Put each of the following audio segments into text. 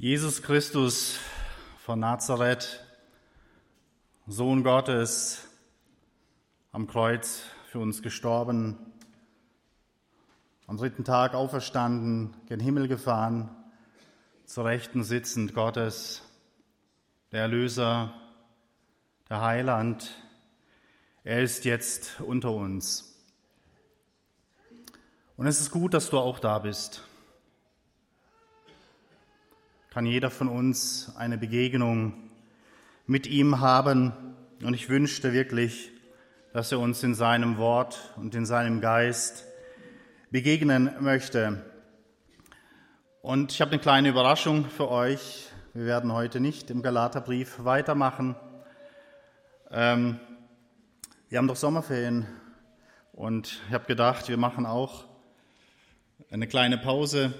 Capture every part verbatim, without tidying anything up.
Jesus Christus von Nazareth, Sohn Gottes, am Kreuz für uns gestorben, am dritten Tag auferstanden, gen Himmel gefahren, zur Rechten sitzend Gottes, der Erlöser, der Heiland. Er ist jetzt unter uns. Und es ist gut, dass du auch da bist. Kann jeder von uns eine Begegnung mit ihm haben. Und ich wünschte wirklich, dass er uns in seinem Wort und in seinem Geist begegnen möchte. Und ich habe eine kleine Überraschung für euch. Wir werden heute nicht im Galaterbrief weitermachen. Ähm, wir haben doch Sommerferien und ich habe gedacht, wir machen auch eine kleine Pause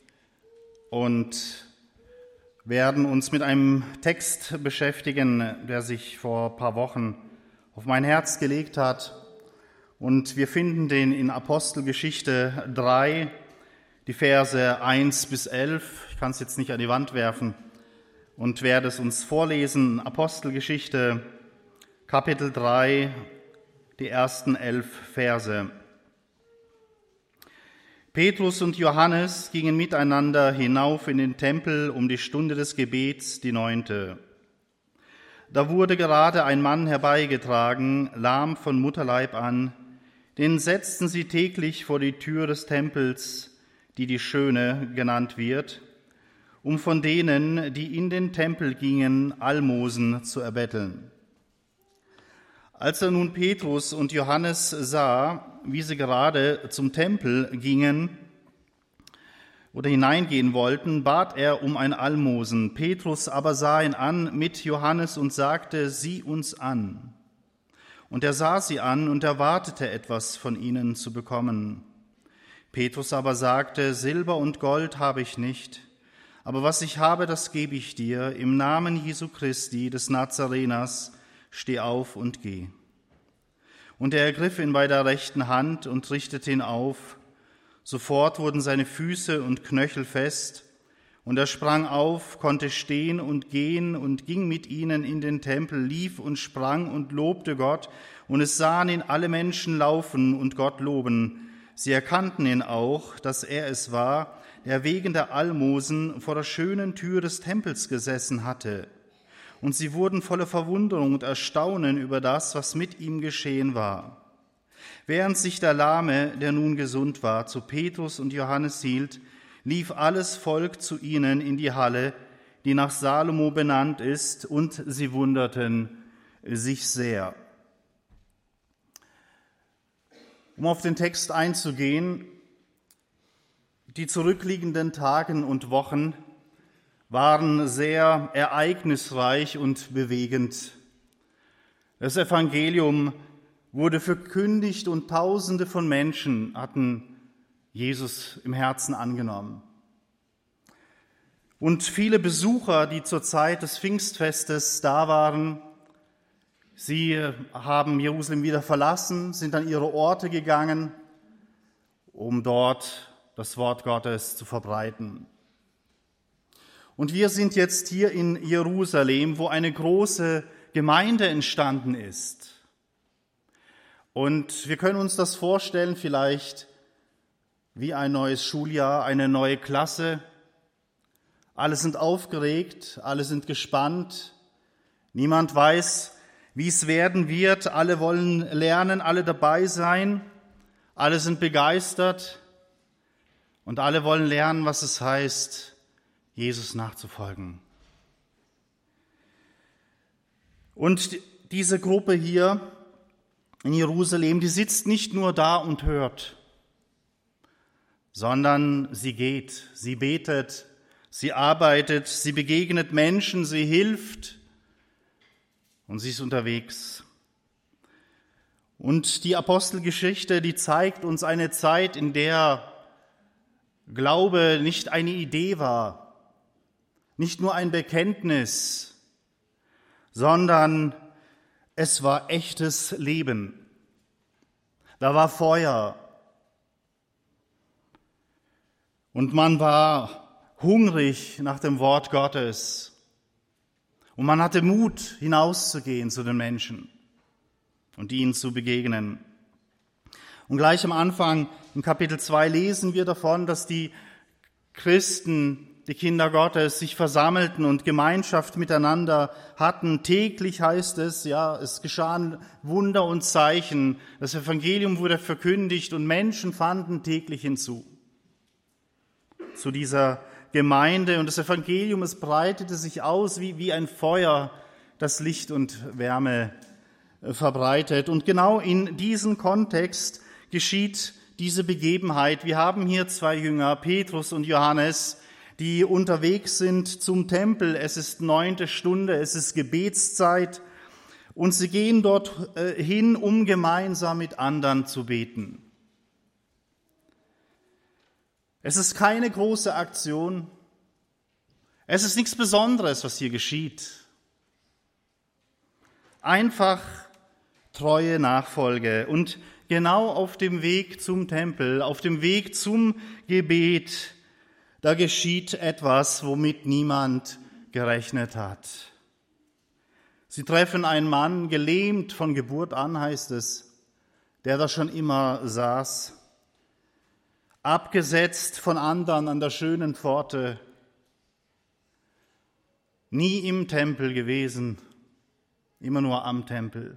und werden uns mit einem Text beschäftigen, der sich vor ein paar Wochen auf mein Herz gelegt hat. Und wir finden den in Apostelgeschichte drei, die Verse eins bis elf. Ich kann es jetzt nicht an die Wand werfen und werde es uns vorlesen. Apostelgeschichte, Kapitel drei, die ersten elf Verse. Petrus und Johannes gingen miteinander hinauf in den Tempel um die Stunde des Gebets, die neunte. Da wurde gerade ein Mann herbeigetragen, lahm von Mutterleib an, den setzten sie täglich vor die Tür des Tempels, die die Schöne genannt wird, um von denen, die in den Tempel gingen, Almosen zu erbetteln. Als er nun Petrus und Johannes sah, wie sie gerade zum Tempel gingen oder hineingehen wollten, bat er um ein Almosen. Petrus aber sah ihn an mit Johannes und sagte, sieh uns an. Und er sah sie an und erwartete etwas von ihnen zu bekommen. Petrus aber sagte, Silber und Gold habe ich nicht, aber was ich habe, das gebe ich dir. Im Namen Jesu Christi, des Nazareners, steh auf und geh. Und er ergriff ihn bei der rechten Hand und richtete ihn auf. Sofort wurden seine Füße und Knöchel fest, und er sprang auf, konnte stehen und gehen und ging mit ihnen in den Tempel, lief und sprang und lobte Gott, und es sahen ihn alle Menschen laufen und Gott loben. Sie erkannten ihn auch, dass er es war, der wegen der Almosen vor der schönen Tür des Tempels gesessen hatte. Und sie wurden voller Verwunderung und Erstaunen über das, was mit ihm geschehen war. Während sich der Lahme, der nun gesund war, zu Petrus und Johannes hielt, lief alles Volk zu ihnen in die Halle, die nach Salomo benannt ist, und sie wunderten sich sehr. Um auf den Text einzugehen, die zurückliegenden Tagen und Wochen waren sehr ereignisreich und bewegend. Das Evangelium wurde verkündigt und Tausende von Menschen hatten Jesus im Herzen angenommen. Und viele Besucher, die zur Zeit des Pfingstfestes da waren, sie haben Jerusalem wieder verlassen, sind an ihre Orte gegangen, um dort das Wort Gottes zu verbreiten. Und wir sind jetzt hier in Jerusalem, wo eine große Gemeinde entstanden ist. Und wir können uns das vorstellen, vielleicht wie ein neues Schuljahr, eine neue Klasse. Alle sind aufgeregt, alle sind gespannt. Niemand weiß, wie es werden wird. Alle wollen lernen, alle dabei sein. Alle sind begeistert und alle wollen lernen, was es heißt, Jesus nachzufolgen. Und diese Gruppe hier in Jerusalem, die sitzt nicht nur da und hört, sondern sie geht, sie betet, sie arbeitet, sie begegnet Menschen, sie hilft und sie ist unterwegs. Und die Apostelgeschichte, die zeigt uns eine Zeit, in der Glaube nicht eine Idee war, nicht nur ein Bekenntnis, sondern es war echtes Leben. Da war Feuer. Und man war hungrig nach dem Wort Gottes. Und man hatte Mut, hinauszugehen zu den Menschen und ihnen zu begegnen. Und gleich am Anfang, im Kapitel zwei, lesen wir davon, dass die Christen, die Kinder Gottes, sich versammelten und Gemeinschaft miteinander hatten. Täglich heißt es, ja, es geschahen Wunder und Zeichen. Das Evangelium wurde verkündigt und Menschen fanden täglich hinzu zu dieser Gemeinde. Und das Evangelium, es breitete sich aus wie, wie ein Feuer, das Licht und Wärme verbreitet. Und genau in diesem Kontext geschieht diese Begebenheit. Wir haben hier zwei Jünger, Petrus und Johannes, die unterwegs sind zum Tempel. Es ist neunte Stunde, es ist Gebetszeit und sie gehen dort hin, um gemeinsam mit anderen zu beten. Es ist keine große Aktion. Es ist nichts Besonderes, was hier geschieht. Einfach treue Nachfolge. Und genau auf dem Weg zum Tempel, auf dem Weg zum Gebet, da geschieht etwas, womit niemand gerechnet hat. Sie treffen einen Mann, gelähmt von Geburt an, heißt es, der da schon immer saß, abgesetzt von anderen an der schönen Pforte, nie im Tempel gewesen, immer nur am Tempel.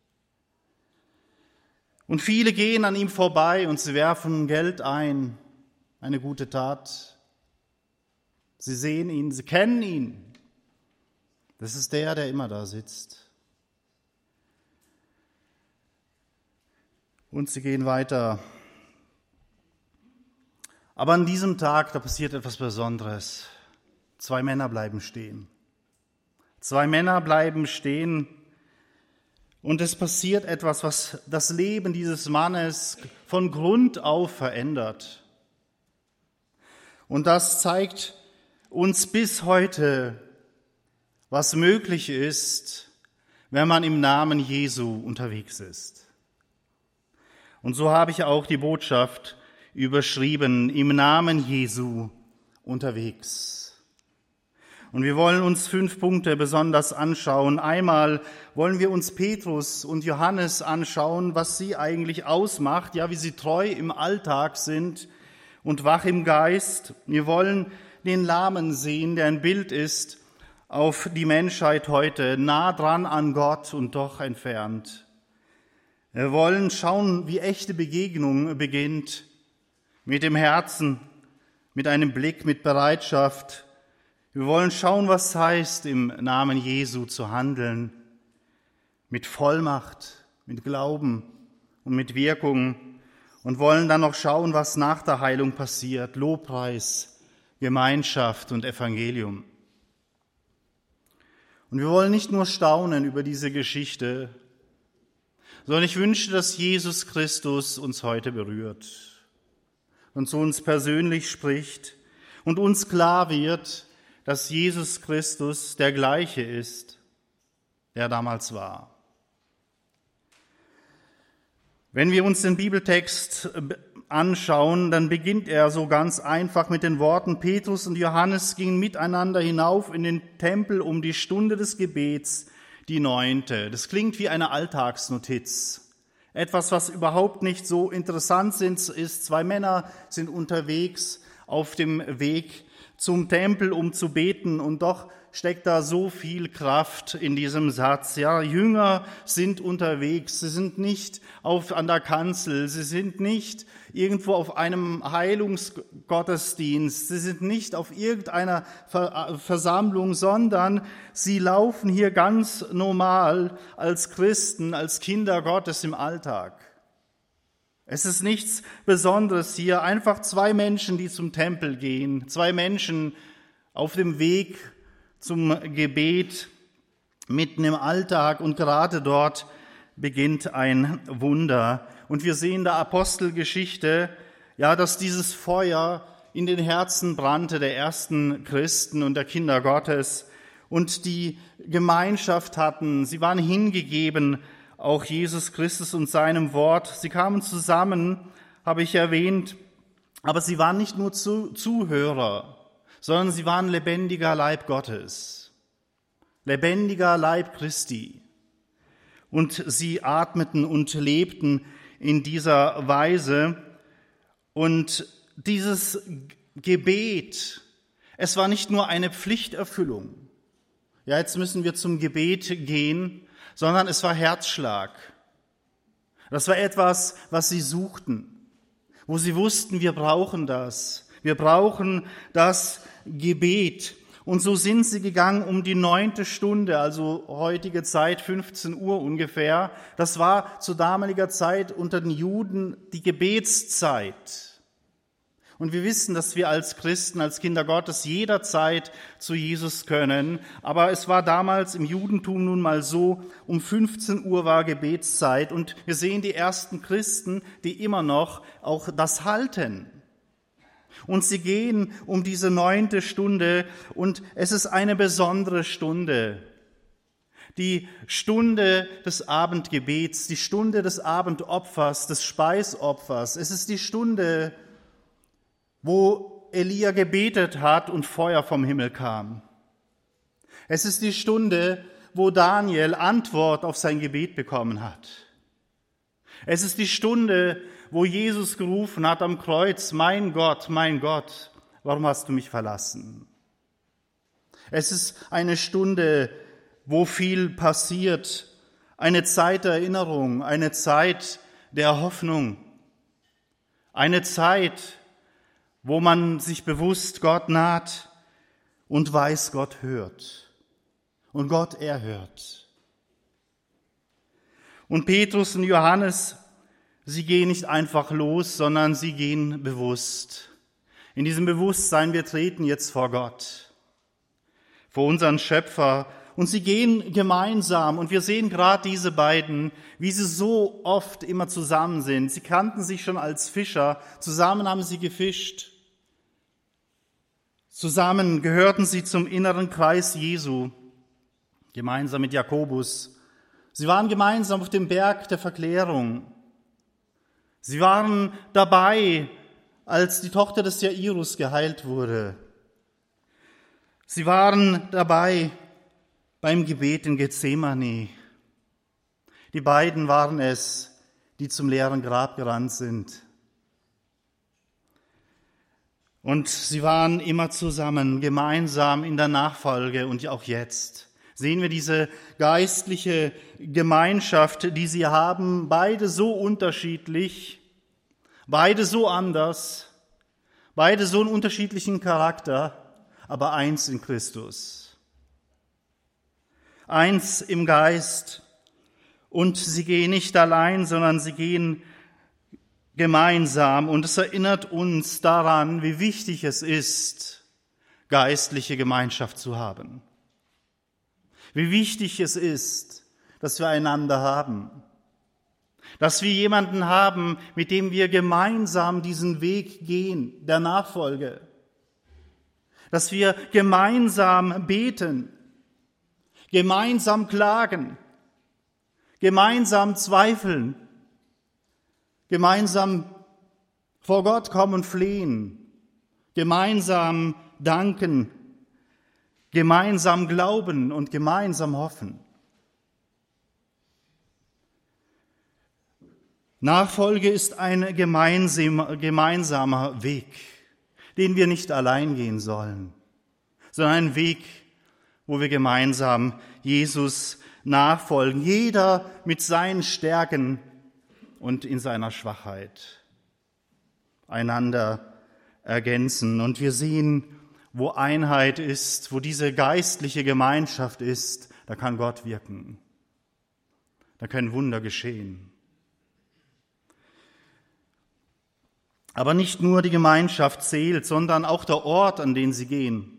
Und viele gehen an ihm vorbei und sie werfen Geld ein, eine gute Tat. Sie sehen ihn, sie kennen ihn. Das ist der, der immer da sitzt. Und sie gehen weiter. Aber an diesem Tag, da passiert etwas Besonderes. Zwei Männer bleiben stehen. Zwei Männer bleiben stehen und es passiert etwas, was das Leben dieses Mannes von Grund auf verändert. Und das zeigt uns bis heute, was möglich ist, wenn man im Namen Jesu unterwegs ist. Und so habe ich auch die Botschaft überschrieben, im Namen Jesu unterwegs. Und wir wollen uns fünf Punkte besonders anschauen. Einmal wollen wir uns Petrus und Johannes anschauen, was sie eigentlich ausmacht, ja, wie sie treu im Alltag sind und wach im Geist. Wir wollen den Lahmen sehen, der ein Bild ist auf die Menschheit heute, nah dran an Gott und doch entfernt. Wir wollen schauen, wie echte Begegnung beginnt, mit dem Herzen, mit einem Blick, mit Bereitschaft. Wir wollen schauen, was es heißt, im Namen Jesu zu handeln, mit Vollmacht, mit Glauben und mit Wirkung und wollen dann noch schauen, was nach der Heilung passiert, Lobpreis, Gemeinschaft und Evangelium. Und wir wollen nicht nur staunen über diese Geschichte, sondern ich wünsche, dass Jesus Christus uns heute berührt und zu uns persönlich spricht und uns klar wird, dass Jesus Christus der gleiche ist, der damals war. Wenn wir uns den Bibeltext anschauen, dann beginnt er so ganz einfach mit den Worten, Petrus und Johannes gingen miteinander hinauf in den Tempel um die Stunde des Gebets, die neunte. Das klingt wie eine Alltagsnotiz. Etwas, was überhaupt nicht so interessant ist. Zwei Männer sind unterwegs auf dem Weg zum Tempel, um zu beten. Und doch steckt da so viel Kraft in diesem Satz. Ja, Jünger sind unterwegs. Sie sind nicht auf, an der Kanzel. Sie sind nicht irgendwo auf einem Heilungsgottesdienst. Sie sind nicht auf irgendeiner Versammlung, sondern sie laufen hier ganz normal als Christen, als Kinder Gottes im Alltag. Es ist nichts Besonderes hier, einfach zwei Menschen, die zum Tempel gehen, zwei Menschen auf dem Weg zum Gebet mitten im Alltag und gerade dort beginnt ein Wunder. Und wir sehen in der Apostelgeschichte, ja, dass dieses Feuer in den Herzen brannte der ersten Christen und der Kinder Gottes und die Gemeinschaft hatten, sie waren hingegeben, auch Jesus Christus und seinem Wort. Sie kamen zusammen, habe ich erwähnt, aber sie waren nicht nur Zuhörer, sondern sie waren lebendiger Leib Gottes, lebendiger Leib Christi. Und sie atmeten und lebten in dieser Weise. Und dieses Gebet, es war nicht nur eine Pflichterfüllung. Ja, jetzt müssen wir zum Gebet gehen, sondern es war Herzschlag. Das war etwas, was sie suchten, wo sie wussten, wir brauchen das. Wir brauchen das Gebet. Und so sind sie gegangen um die neunte Stunde, also heutige Zeit, fünfzehn Uhr ungefähr. Das war zu damaliger Zeit unter den Juden die Gebetszeit. Und wir wissen, dass wir als Christen, als Kinder Gottes jederzeit zu Jesus können. Aber es war damals im Judentum nun mal so, um fünfzehn Uhr war Gebetszeit. Und wir sehen die ersten Christen, die immer noch auch das halten. Und sie gehen um diese neunte Stunde und es ist eine besondere Stunde. Die Stunde des Abendgebets, die Stunde des Abendopfers, des Speisopfers. Es ist die Stunde, wo Elia gebetet hat und Feuer vom Himmel kam. Es ist die Stunde, wo Daniel Antwort auf sein Gebet bekommen hat. Es ist die Stunde, wo Jesus gerufen hat am Kreuz, mein Gott, mein Gott, warum hast du mich verlassen? Es ist eine Stunde, wo viel passiert, eine Zeit der Erinnerung, eine Zeit der Hoffnung, eine Zeit, wo man sich bewusst Gott naht und weiß, Gott hört. Und Gott erhört. Und Petrus und Johannes, sie gehen nicht einfach los, sondern sie gehen bewusst. In diesem Bewusstsein, wir treten jetzt vor Gott, vor unseren Schöpfer. Und sie gehen gemeinsam. Und wir sehen gerade diese beiden, wie sie so oft immer zusammen sind. Sie kannten sich schon als Fischer. Zusammen haben sie gefischt. Zusammen gehörten sie zum inneren Kreis Jesu, gemeinsam mit Jakobus. Sie waren gemeinsam auf dem Berg der Verklärung. Sie waren dabei, als die Tochter des Jairus geheilt wurde. Sie waren dabei beim Gebet in Gethsemane. Die beiden waren es, die zum leeren Grab gerannt sind. Und sie waren immer zusammen, gemeinsam in der Nachfolge und auch jetzt. Sehen wir diese geistliche Gemeinschaft, die sie haben, beide so unterschiedlich, beide so anders, beide so einen unterschiedlichen Charakter, aber eins in Christus. Eins im Geist. Und sie gehen nicht allein, sondern sie gehen gemeinsam. Und es erinnert uns daran, wie wichtig es ist, geistliche Gemeinschaft zu haben. Wie wichtig es ist, dass wir einander haben. Dass wir jemanden haben, mit dem wir gemeinsam diesen Weg gehen, der Nachfolge. Dass wir gemeinsam beten, gemeinsam klagen, gemeinsam zweifeln, gemeinsam vor Gott kommen und flehen, gemeinsam danken, gemeinsam glauben und gemeinsam hoffen. Nachfolge ist ein gemeinsamer Weg, den wir nicht allein gehen sollen, sondern ein Weg, wo wir gemeinsam Jesus nachfolgen, jeder mit seinen Stärken und in seiner Schwachheit einander ergänzen. Und wir sehen, wo Einheit ist, wo diese geistliche Gemeinschaft ist, da kann Gott wirken. Da können Wunder geschehen. Aber nicht nur die Gemeinschaft zählt, sondern auch der Ort, an den sie gehen.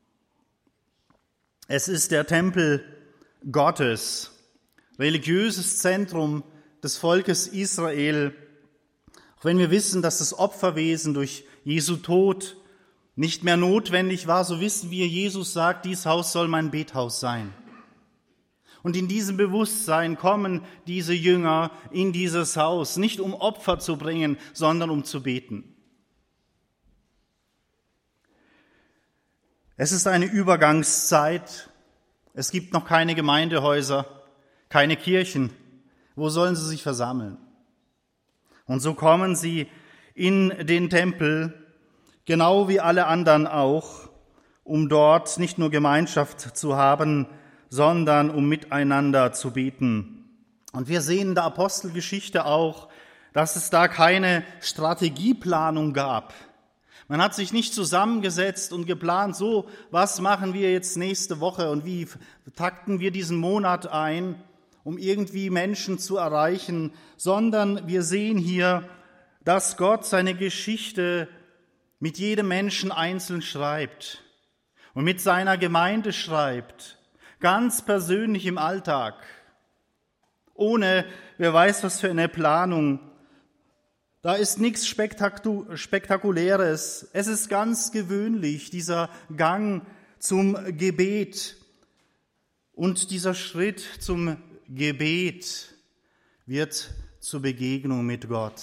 Es ist der Tempel Gottes, religiöses Zentrum des Volkes Israel. Auch wenn wir wissen, dass das Opferwesen durch Jesu Tod nicht mehr notwendig war, so wissen wir, Jesus sagt, dies Haus soll mein Bethaus sein. Und in diesem Bewusstsein kommen diese Jünger in dieses Haus, nicht um Opfer zu bringen, sondern um zu beten. Es ist eine Übergangszeit. Es gibt noch keine Gemeindehäuser, keine Kirchen. Wo sollen sie sich versammeln? Und so kommen sie in den Tempel, genau wie alle anderen auch, um dort nicht nur Gemeinschaft zu haben, sondern um miteinander zu beten. Und wir sehen in der Apostelgeschichte auch, dass es da keine Strategieplanung gab. Man hat sich nicht zusammengesetzt und geplant, so, was machen wir jetzt nächste Woche und wie takten wir diesen Monat ein, um irgendwie Menschen zu erreichen, sondern wir sehen hier, dass Gott seine Geschichte mit jedem Menschen einzeln schreibt und mit seiner Gemeinde schreibt, ganz persönlich im Alltag, ohne wer weiß was für eine Planung. Da ist nichts Spektakuläres. Es ist ganz gewöhnlich, dieser Gang zum Gebet. Und dieser Schritt zum Gebet wird zur Begegnung mit Gott.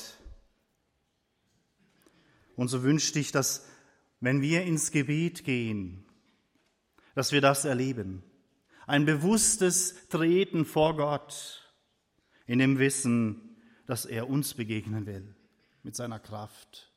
Und so wünschte ich, dass, wenn wir ins Gebet gehen, dass wir das erleben. Ein bewusstes Treten vor Gott in dem Wissen, dass er uns begegnen will. Mit seiner Kraft.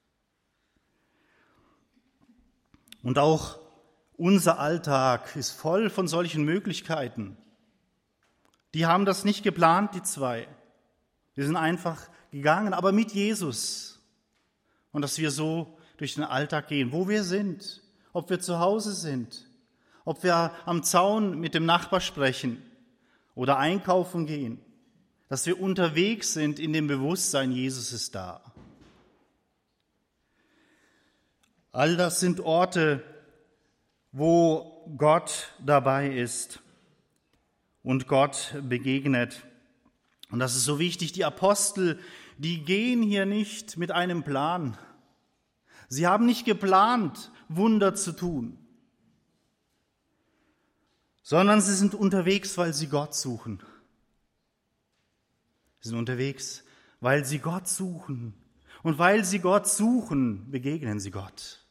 Und auch unser Alltag ist voll von solchen Möglichkeiten. Die haben das nicht geplant, die zwei. Die sind einfach gegangen, aber mit Jesus. Und dass wir so durch den Alltag gehen, wo wir sind, ob wir zu Hause sind, ob wir am Zaun mit dem Nachbar sprechen oder einkaufen gehen. Dass wir unterwegs sind in dem Bewusstsein, Jesus ist da. All das sind Orte, wo Gott dabei ist und Gott begegnet. Und das ist so wichtig, die Apostel, die gehen hier nicht mit einem Plan. Sie haben nicht geplant, Wunder zu tun, sondern sie sind unterwegs, weil sie Gott suchen. Sie sind unterwegs, weil sie Gott suchen. Und weil sie Gott suchen, begegnen sie Gott.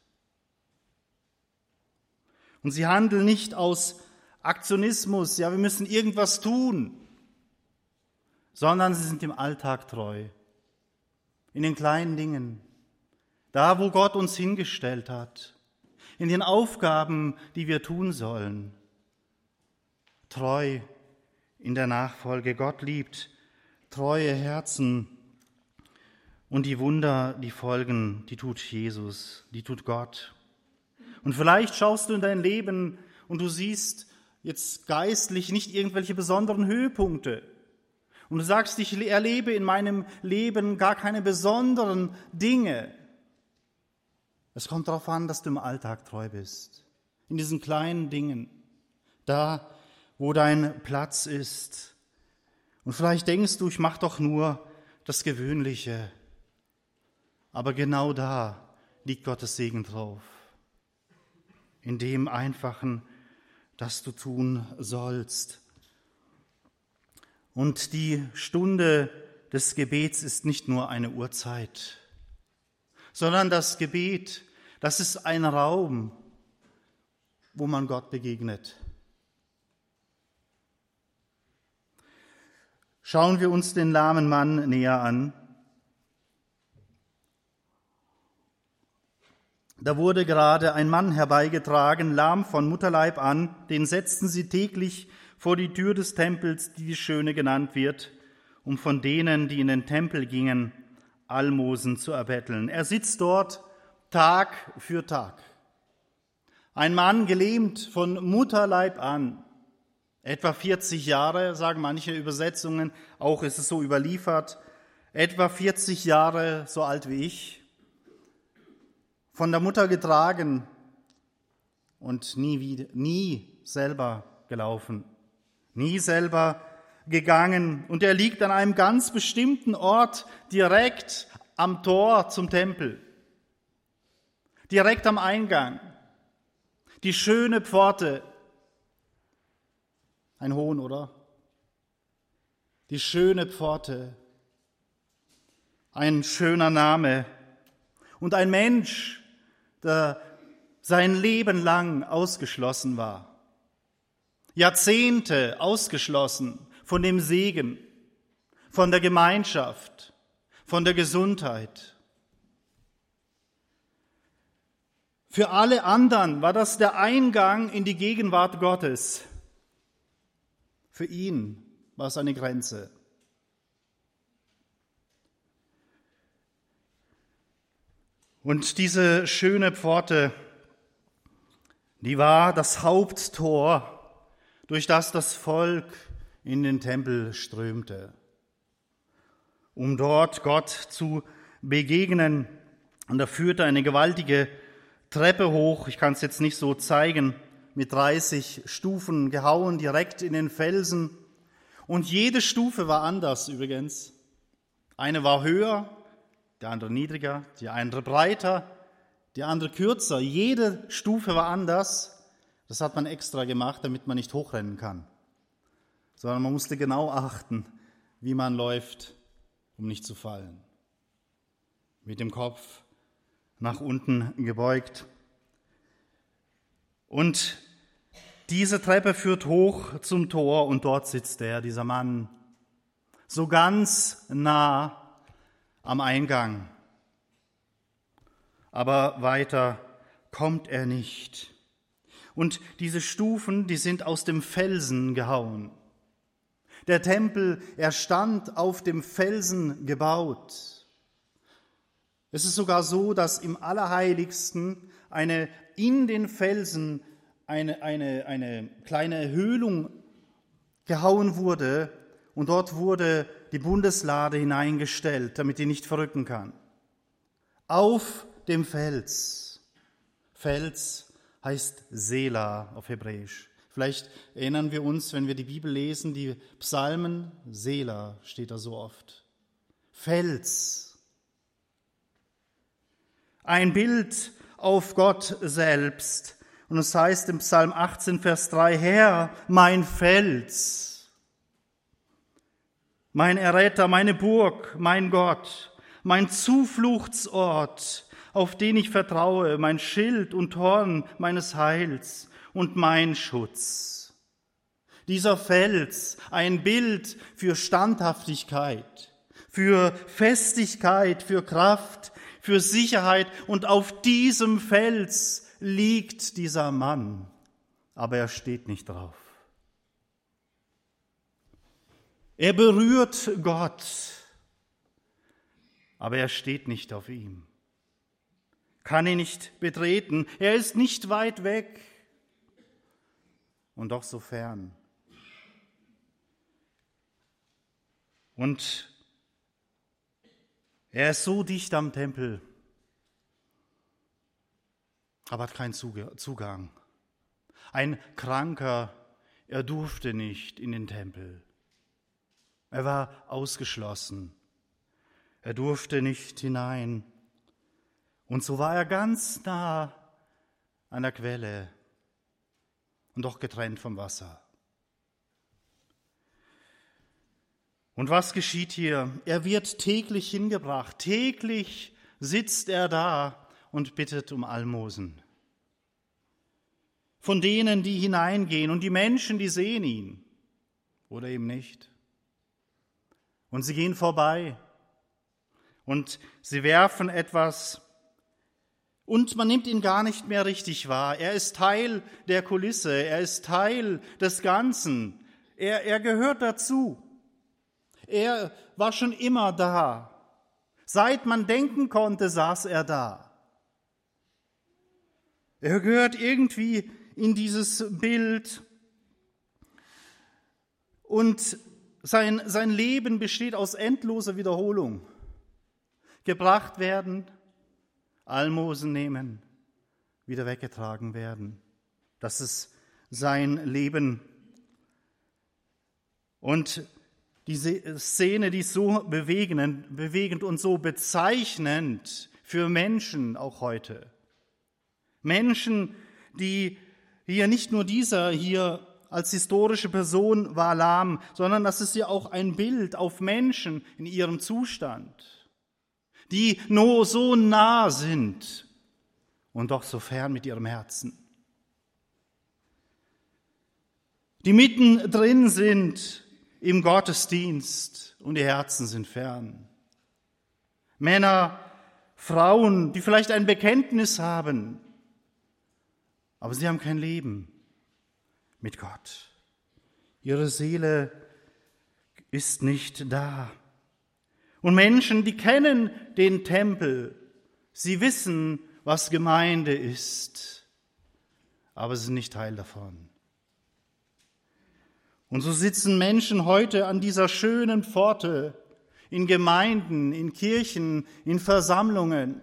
Und sie handeln nicht aus Aktionismus, ja, wir müssen irgendwas tun, sondern sie sind im Alltag treu, in den kleinen Dingen, da, wo Gott uns hingestellt hat, in den Aufgaben, die wir tun sollen. Treu in der Nachfolge. Gott liebt treue Herzen und die Wunder, die folgen, die tut Jesus, die tut Gott. Und vielleicht schaust du in dein Leben und du siehst jetzt geistlich nicht irgendwelche besonderen Höhepunkte. Und du sagst, ich erlebe in meinem Leben gar keine besonderen Dinge. Es kommt darauf an, dass du im Alltag treu bist. In diesen kleinen Dingen, da, wo dein Platz ist. Und vielleicht denkst du, ich mache doch nur das Gewöhnliche. Aber genau da liegt Gottes Segen drauf. In dem Einfachen, das du tun sollst. Und die Stunde des Gebets ist nicht nur eine Uhrzeit, sondern das Gebet, das ist ein Raum, wo man Gott begegnet. Schauen wir uns den lahmen Mann näher an. Da wurde gerade ein Mann herbeigetragen, lahm von Mutterleib an, den setzten sie täglich vor die Tür des Tempels, die die Schöne genannt wird, um von denen, die in den Tempel gingen, Almosen zu erbetteln. Er sitzt dort Tag für Tag. Ein Mann gelähmt von Mutterleib an, etwa vierzig Jahre, sagen manche Übersetzungen, auch ist es so überliefert, etwa vierzig Jahre so alt wie ich, von der Mutter getragen und nie, wieder, nie selber gelaufen, nie selber gegangen. Und er liegt an einem ganz bestimmten Ort, direkt am Tor zum Tempel, direkt am Eingang, die schöne Pforte. Ein Hohn, oder? Die schöne Pforte, ein schöner Name. Und ein Mensch, der sein Leben lang ausgeschlossen war. Jahrzehnte ausgeschlossen von dem Segen, von der Gemeinschaft, von der Gesundheit. Für alle anderen war das der Eingang in die Gegenwart Gottes. Für ihn war es eine Grenze. Und diese schöne Pforte, die war das Haupttor, durch das das Volk in den Tempel strömte, um dort Gott zu begegnen. Und da führte eine gewaltige Treppe hoch, ich kann es jetzt nicht so zeigen, mit dreißig Stufen gehauen, direkt in den Felsen. Und jede Stufe war anders übrigens. Eine war höher, die andere niedriger, die andere breiter, die andere kürzer. Jede Stufe war anders. Das hat man extra gemacht, damit man nicht hochrennen kann, sondern man musste genau achten, wie man läuft, um nicht zu fallen. Mit dem Kopf nach unten gebeugt. Und diese Treppe führt hoch zum Tor und dort sitzt er, dieser Mann, so ganz nah am Eingang. Aber weiter kommt er nicht. Und diese Stufen, die sind aus dem Felsen gehauen. Der Tempel, er stand auf dem Felsen gebaut. Es ist sogar so, dass im Allerheiligsten eine in den Felsen eine, eine, eine kleine Höhlung gehauen wurde und dort wurde die Bundeslade hineingestellt, damit die nicht verrücken kann. Auf dem Fels. Fels heißt Sela auf Hebräisch. Vielleicht erinnern wir uns, wenn wir die Bibel lesen, die Psalmen, Sela steht da so oft. Fels. Ein Bild auf Gott selbst. Und es heißt im Psalm achtzehn, Vers drei, Herr, mein Fels, mein Erretter, meine Burg, mein Gott, mein Zufluchtsort, auf den ich vertraue, mein Schild und Horn meines Heils und mein Schutz. Dieser Fels, ein Bild für Standhaftigkeit, für Festigkeit, für Kraft, für Sicherheit, und auf diesem Fels liegt dieser Mann, aber er steht nicht drauf. Er berührt Gott, aber er steht nicht auf ihm, kann ihn nicht betreten, er ist nicht weit weg und doch so fern. Und er ist so dicht am Tempel, aber hat keinen Zugang. Ein Kranker, er durfte nicht in den Tempel. Er war ausgeschlossen. Er durfte nicht hinein. Und so war er ganz nah an der Quelle und doch getrennt vom Wasser. Und was geschieht hier? Er wird täglich hingebracht. Täglich sitzt er da und bittet um Almosen. Von denen, die hineingehen, und die Menschen, die sehen ihn oder eben nicht. Und sie gehen vorbei und sie werfen etwas und man nimmt ihn gar nicht mehr richtig wahr. Er ist Teil der Kulisse, er ist Teil des Ganzen, er, er gehört dazu. Er war schon immer da. Seit man denken konnte, saß er da. Er gehört irgendwie in dieses Bild. Und sein, sein Leben besteht aus endloser Wiederholung. Gebracht werden, Almosen nehmen, wieder weggetragen werden. Das ist sein Leben. Und die Szene, die ist so bewegend, bewegend und so bezeichnend für Menschen auch heute. Menschen, die hier nicht nur dieser hier als historische Person war lahm, sondern das ist ja auch ein Bild auf Menschen in ihrem Zustand, die nur so nah sind und doch so fern mit ihrem Herzen. Die mittendrin sind im Gottesdienst und die Herzen sind fern. Männer, Frauen, die vielleicht ein Bekenntnis haben, aber sie haben kein Leben mit Gott. Ihre Seele ist nicht da. Und Menschen, die kennen den Tempel, sie wissen, was Gemeinde ist, aber sie sind nicht Teil davon. Und so sitzen Menschen heute an dieser schönen Pforte, in Gemeinden, in Kirchen, in Versammlungen.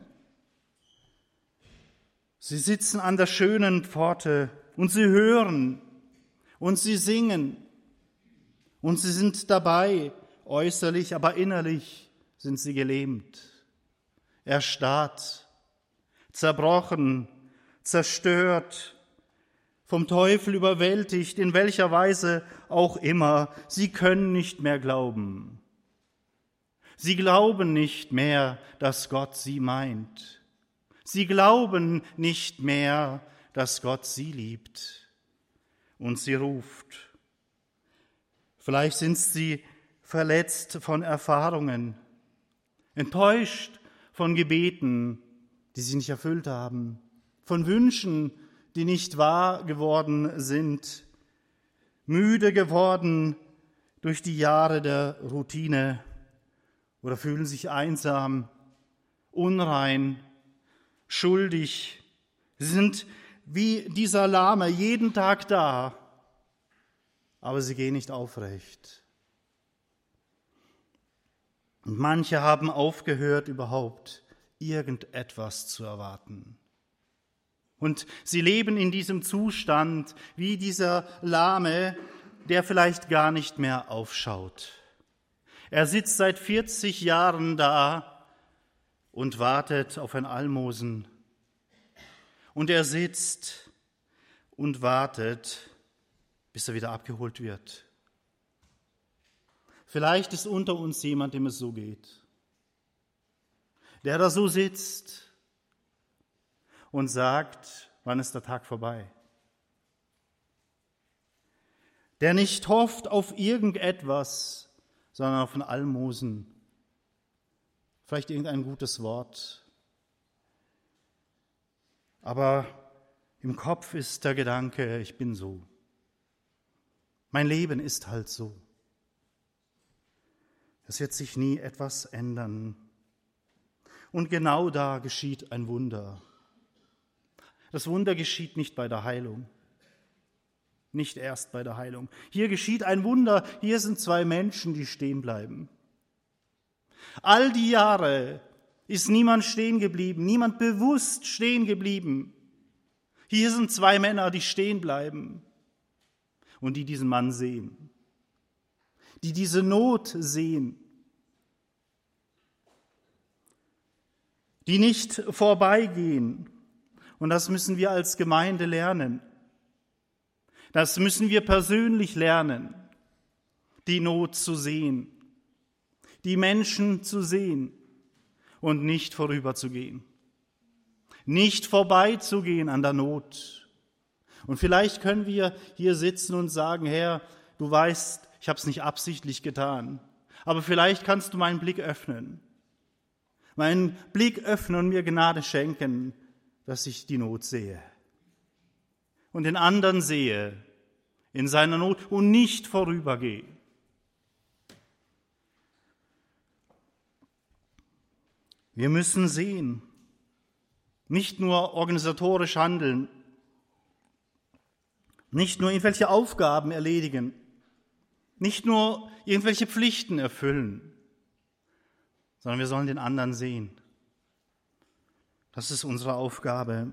Sie sitzen an der schönen Pforte und sie hören und sie singen und sie sind dabei, äußerlich, aber innerlich sind sie gelähmt, erstarrt, zerbrochen, zerstört, vom Teufel überwältigt, in welcher Weise auch immer. Sie können nicht mehr glauben. Sie glauben nicht mehr, dass Gott sie meint. Sie glauben nicht mehr, dass Gott sie liebt und sie ruft. Vielleicht sind sie verletzt von Erfahrungen, enttäuscht von Gebeten, die sie nicht erfüllt haben, von Wünschen, die nicht wahr geworden sind, müde geworden durch die Jahre der Routine oder fühlen sich einsam, unrein, schuldig. Sie sind wie dieser Lahme jeden Tag da, aber sie gehen nicht aufrecht. Und manche haben aufgehört, überhaupt irgendetwas zu erwarten. Und sie leben in diesem Zustand wie dieser Lahme, der vielleicht gar nicht mehr aufschaut. Er sitzt seit vierzig Jahren da und wartet auf ein Almosen. Und er sitzt und wartet, bis er wieder abgeholt wird. Vielleicht ist unter uns jemand, dem es so geht, der da so sitzt und sagt, wann ist der Tag vorbei? Der nicht hofft auf irgendetwas, sondern auf ein Almosen, vielleicht irgendein gutes Wort. Aber im Kopf ist der Gedanke, ich bin so. Mein Leben ist halt so. Es wird sich nie etwas ändern. Und genau da geschieht ein Wunder. Das Wunder geschieht nicht bei der Heilung, nicht erst bei der Heilung. Hier geschieht ein Wunder, hier sind zwei Menschen, die stehen bleiben. All die Jahre ist niemand stehen geblieben, niemand bewusst stehen geblieben. Hier sind zwei Männer, die stehen bleiben und die diesen Mann sehen, die diese Not sehen, die nicht vorbeigehen. Und das müssen wir als Gemeinde lernen. Das müssen wir persönlich lernen, die Not zu sehen, die Menschen zu sehen und nicht vorüberzugehen, nicht vorbeizugehen an der Not. Und vielleicht können wir hier sitzen und sagen, Herr, du weißt, ich habe es nicht absichtlich getan, aber vielleicht kannst du meinen Blick öffnen, meinen Blick öffnen und mir Gnade schenken, dass ich die Not sehe und den anderen sehe in seiner Not und nicht vorübergehe. Wir müssen sehen, nicht nur organisatorisch handeln, nicht nur irgendwelche Aufgaben erledigen, nicht nur irgendwelche Pflichten erfüllen, sondern wir sollen den anderen sehen. Das ist unsere Aufgabe.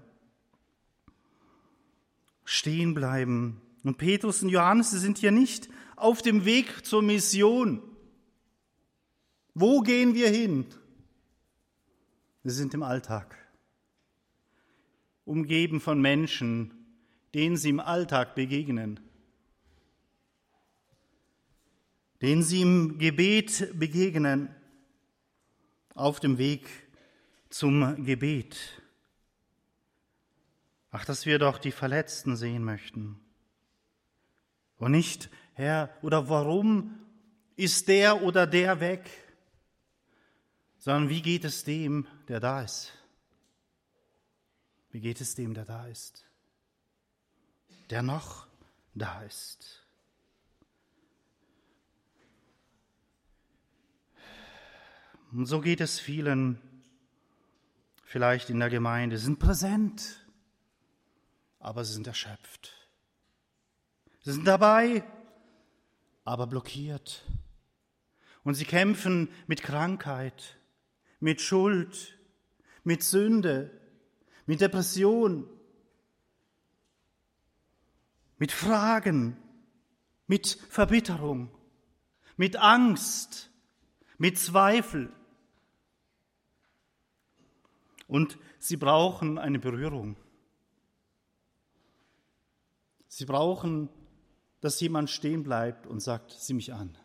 Stehen bleiben. Und Petrus und Johannes, sie sind hier nicht auf dem Weg zur Mission. Wo gehen wir hin? Wir sind im Alltag, umgeben von Menschen, denen sie im Alltag begegnen, denen sie im Gebet begegnen, auf dem Weg zum Gebet. Ach, dass wir doch die Verletzten sehen möchten. Und nicht, Herr, oder warum ist der oder der weg? Sondern wie geht es dem, der da ist? Wie geht es dem, der da ist? Der noch da ist. Und so geht es vielen, vielleicht in der Gemeinde, sie sind präsent, aber sie sind erschöpft. Sie sind dabei, aber blockiert. Und sie kämpfen mit Krankheit, mit Schuld, mit Sünde, mit Depression, mit Fragen, mit Verbitterung, mit Angst, mit Zweifel. Und sie brauchen eine Berührung. Sie brauchen, dass jemand stehen bleibt und sagt, sieh mich an.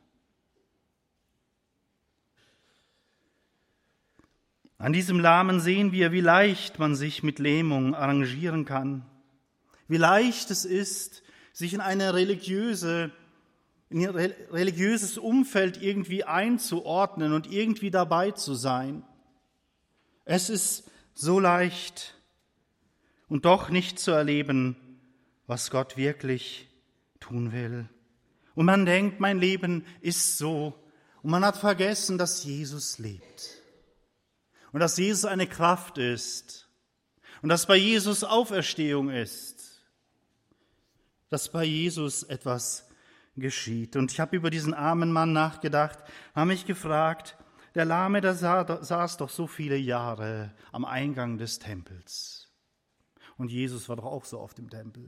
An diesem Lahmen sehen wir, wie leicht man sich mit Lähmung arrangieren kann. Wie leicht es ist, sich in eine religiöse, in ein religiöses Umfeld irgendwie einzuordnen und irgendwie dabei zu sein. Es ist so leicht und doch nicht zu erleben, was Gott wirklich tun will. Und man denkt, mein Leben ist so. Und man hat vergessen, dass Jesus lebt. Und dass Jesus eine Kraft ist. Und dass bei Jesus Auferstehung ist. Dass bei Jesus etwas geschieht. Und ich habe über diesen armen Mann nachgedacht, habe mich gefragt, der Lahme, der saß doch so viele Jahre am Eingang des Tempels. Und Jesus war doch auch so oft im Tempel.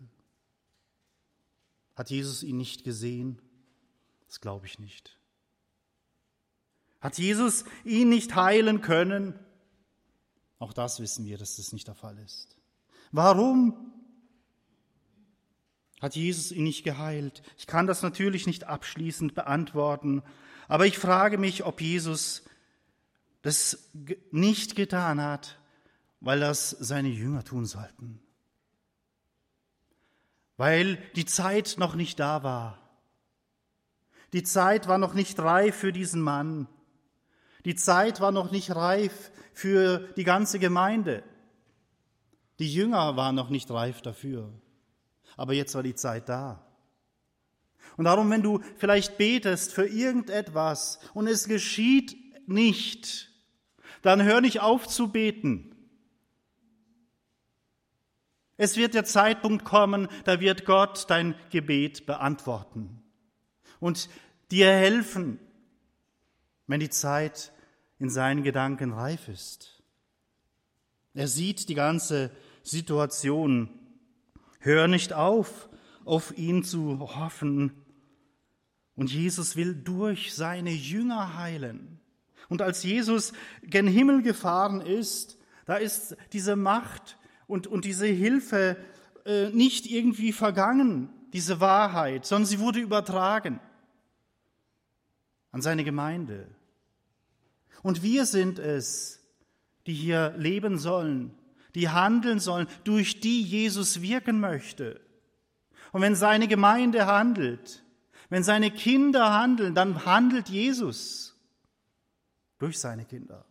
Hat Jesus ihn nicht gesehen? Das glaube ich nicht. Hat Jesus ihn nicht heilen können? Auch das wissen wir, dass das nicht der Fall ist. Warum hat Jesus ihn nicht geheilt? Ich kann das natürlich nicht abschließend beantworten, aber ich frage mich, ob Jesus das nicht getan hat, weil das seine Jünger tun sollten. Weil die Zeit noch nicht da war. Die Zeit war noch nicht reif für diesen Mann. Die Zeit war noch nicht reif für die ganze Gemeinde. Die Jünger waren noch nicht reif dafür. Aber jetzt war die Zeit da. Und darum, wenn du vielleicht betest für irgendetwas und es geschieht nicht, dann hör nicht auf zu beten. Es wird der Zeitpunkt kommen, da wird Gott dein Gebet beantworten und dir helfen, wenn die Zeit in seinen Gedanken reif ist. Er sieht die ganze Situation. Hör nicht auf, auf ihn zu hoffen. Und Jesus will durch seine Jünger heilen. Und als Jesus gen Himmel gefahren ist, da ist diese Macht und, und diese Hilfe äh, nicht irgendwie vergangen, diese Wahrheit, sondern sie wurde übertragen an seine Gemeinde. Und wir sind es, die hier leben sollen, die handeln sollen, durch die Jesus wirken möchte. Und wenn seine Gemeinde handelt, wenn seine Kinder handeln, dann handelt Jesus durch seine Kinder.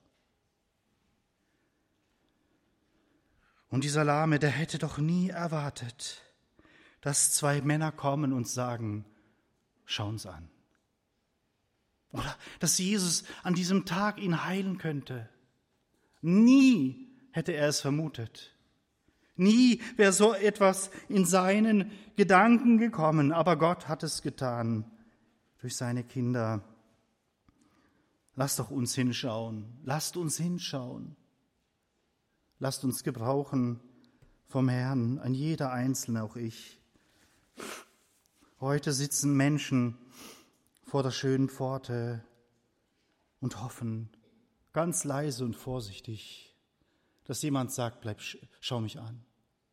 Und dieser Lahme, der hätte doch nie erwartet, dass zwei Männer kommen und sagen, schau uns an. Oder dass Jesus an diesem Tag ihn heilen könnte. Nie hätte er es vermutet. Nie wäre so etwas in seinen Gedanken gekommen, aber Gott hat es getan durch seine Kinder. Lasst doch uns hinschauen, lasst uns hinschauen. Lasst uns gebrauchen vom Herrn, ein jeder Einzelne, auch ich. Heute sitzen Menschen vor der schönen Pforte und hoffen, ganz leise und vorsichtig, dass jemand sagt, bleib, schau mich an.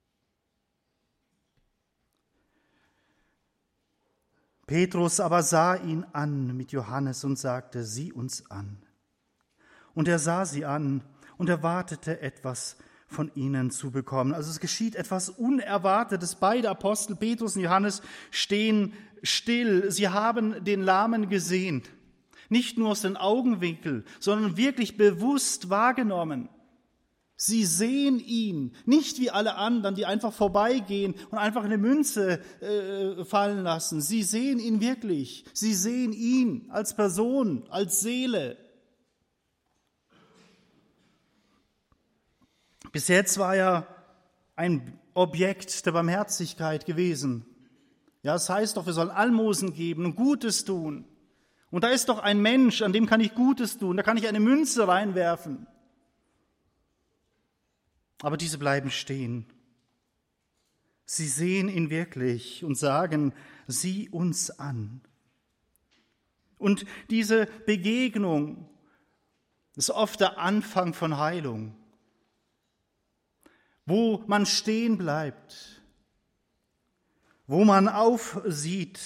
Petrus aber sah ihn an mit Johannes und sagte, sieh uns an. Und er sah sie an und erwartete etwas von ihnen zu bekommen. Also es geschieht etwas Unerwartetes. Beide Apostel, Petrus und Johannes, stehen still. Sie haben den Lahmen gesehen. Nicht nur aus den Augenwinkeln, sondern wirklich bewusst wahrgenommen. Sie sehen ihn, nicht wie alle anderen, die einfach vorbeigehen und einfach eine Münze äh, fallen lassen. Sie sehen ihn wirklich. Sie sehen ihn als Person, als Seele. Bis jetzt war er ein Objekt der Barmherzigkeit gewesen. Ja, es heißt doch, wir sollen Almosen geben und Gutes tun. Und da ist doch ein Mensch, an dem kann ich Gutes tun, da kann ich eine Münze reinwerfen. Aber diese bleiben stehen. Sie sehen ihn wirklich und sagen, sieh uns an. Und diese Begegnung ist oft der Anfang von Heilung, wo man stehen bleibt, wo man aufsieht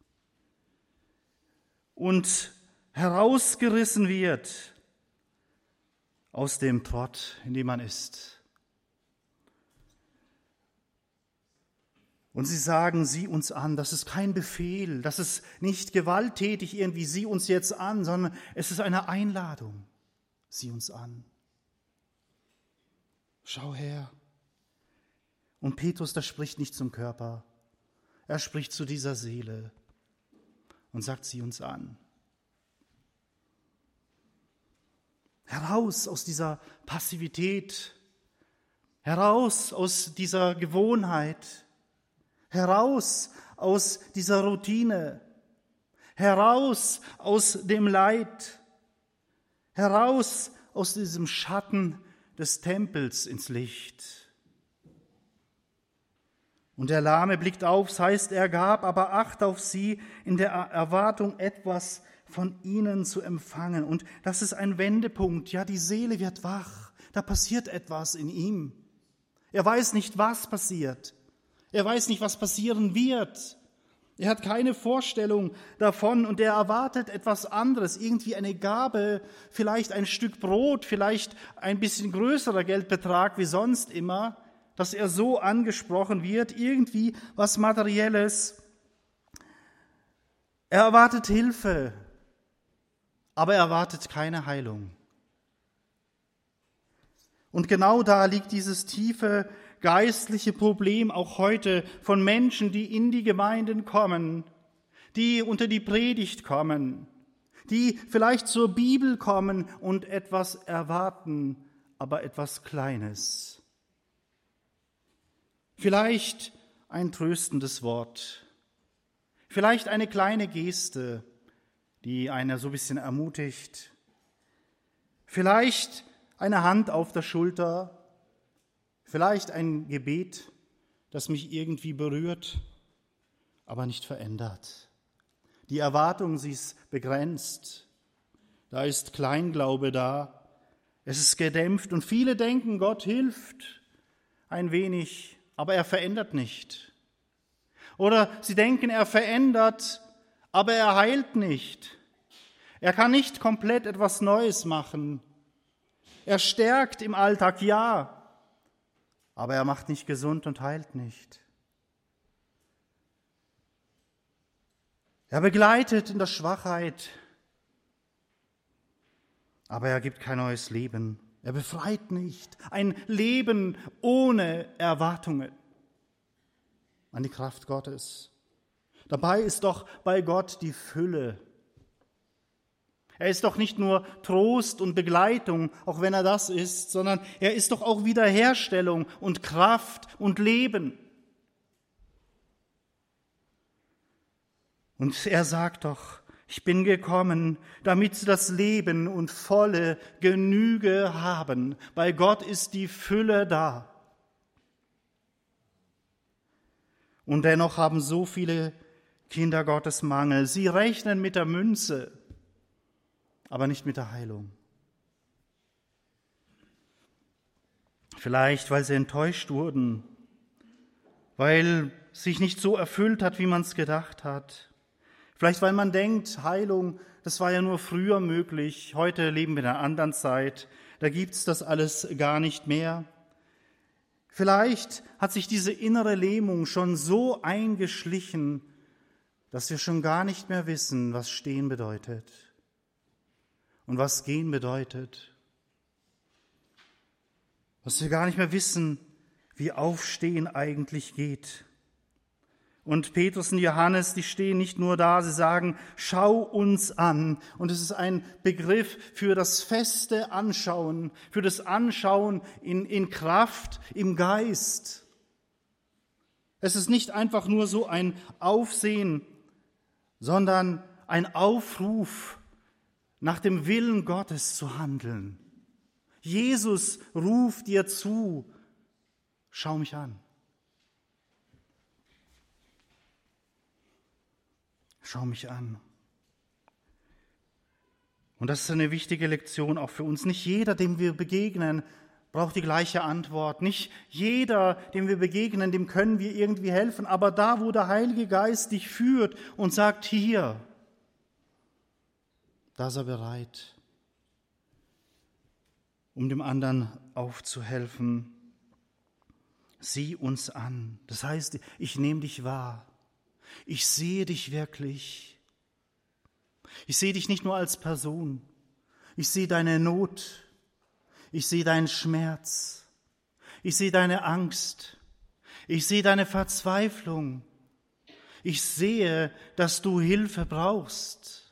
und herausgerissen wird aus dem Trott, in dem man ist. Und sie sagen, sieh uns an, das ist kein Befehl, das ist nicht gewalttätig irgendwie, sieh uns jetzt an, sondern es ist eine Einladung, sieh uns an. Schau her. Und Petrus, der spricht nicht zum Körper, er spricht zu dieser Seele und sagt, sieh uns an. Heraus aus dieser Passivität, heraus aus dieser Gewohnheit, heraus aus dieser Routine, heraus aus dem Leid, heraus aus diesem Schatten des Tempels ins Licht. Und der Lahme blickt auf, das heißt, er gab aber Acht auf sie in der Erwartung, etwas von ihnen zu empfangen. Und das ist ein Wendepunkt. Ja, die Seele wird wach. Da passiert etwas in ihm. Er weiß nicht, was passiert. Er weiß nicht, was passieren wird. Er hat keine Vorstellung davon und er erwartet etwas anderes, irgendwie eine Gabe, vielleicht ein Stück Brot, vielleicht ein bisschen größerer Geldbetrag wie sonst immer, dass er so angesprochen wird, irgendwie was Materielles. Er erwartet Hilfe, aber er erwartet keine Heilung. Und genau da liegt dieses tiefe geistliche Problem auch heute von Menschen, die in die Gemeinden kommen, die unter die Predigt kommen, die vielleicht zur Bibel kommen und etwas erwarten, aber etwas Kleines. Vielleicht ein tröstendes Wort, vielleicht eine kleine Geste, die einer so ein bisschen ermutigt, vielleicht eine Hand auf der Schulter, vielleicht ein Gebet, das mich irgendwie berührt, aber nicht verändert. Die Erwartung, sie ist begrenzt. Da ist Kleinglaube da. Es ist gedämpft und viele denken, Gott hilft ein wenig, aber er verändert nicht. Oder sie denken, er verändert, aber er heilt nicht. Er kann nicht komplett etwas Neues machen. Er stärkt im Alltag, ja, aber er macht nicht gesund und heilt nicht. Er begleitet in der Schwachheit, aber er gibt kein neues Leben. Er befreit nicht. Ein Leben ohne Erwartungen an die Kraft Gottes. Dabei ist doch bei Gott die Fülle. Er ist doch nicht nur Trost und Begleitung, auch wenn er das ist, sondern er ist doch auch Wiederherstellung und Kraft und Leben. Und er sagt doch, ich bin gekommen, damit sie das Leben und volle Genüge haben. Bei Gott ist die Fülle da. Und dennoch haben so viele Kinder Gottes Mangel. Sie rechnen mit der Münze, aber nicht mit der Heilung. Vielleicht, weil sie enttäuscht wurden, weil sich nicht so erfüllt hat, wie man es gedacht hat. Vielleicht, weil man denkt, Heilung, das war ja nur früher möglich, heute leben wir in einer anderen Zeit, da gibt es das alles gar nicht mehr. Vielleicht hat sich diese innere Lähmung schon so eingeschlichen, dass wir schon gar nicht mehr wissen, was stehen bedeutet und was gehen bedeutet. Dass wir gar nicht mehr wissen, wie Aufstehen eigentlich geht. Und Petrus und Johannes, die stehen nicht nur da, sie sagen, schau uns an. Und es ist ein Begriff für das feste Anschauen, für das Anschauen in, in Kraft, im Geist. Es ist nicht einfach nur so ein Aufsehen, sondern ein Aufruf, nach dem Willen Gottes zu handeln. Jesus ruft dir zu, schau mich an. Schau mich an. Und das ist eine wichtige Lektion auch für uns. Nicht jeder, dem wir begegnen, braucht die gleiche Antwort. Nicht jeder, dem wir begegnen, dem können wir irgendwie helfen. Aber da, wo der Heilige Geist dich führt und sagt, hier, da ist er bereit, um dem anderen aufzuhelfen. Sieh uns an. Das heißt, ich nehme dich wahr. Ich sehe dich wirklich. Ich sehe dich nicht nur als Person. Ich sehe deine Not. Ich sehe deinen Schmerz. Ich sehe deine Angst. Ich sehe deine Verzweiflung. Ich sehe, dass du Hilfe brauchst.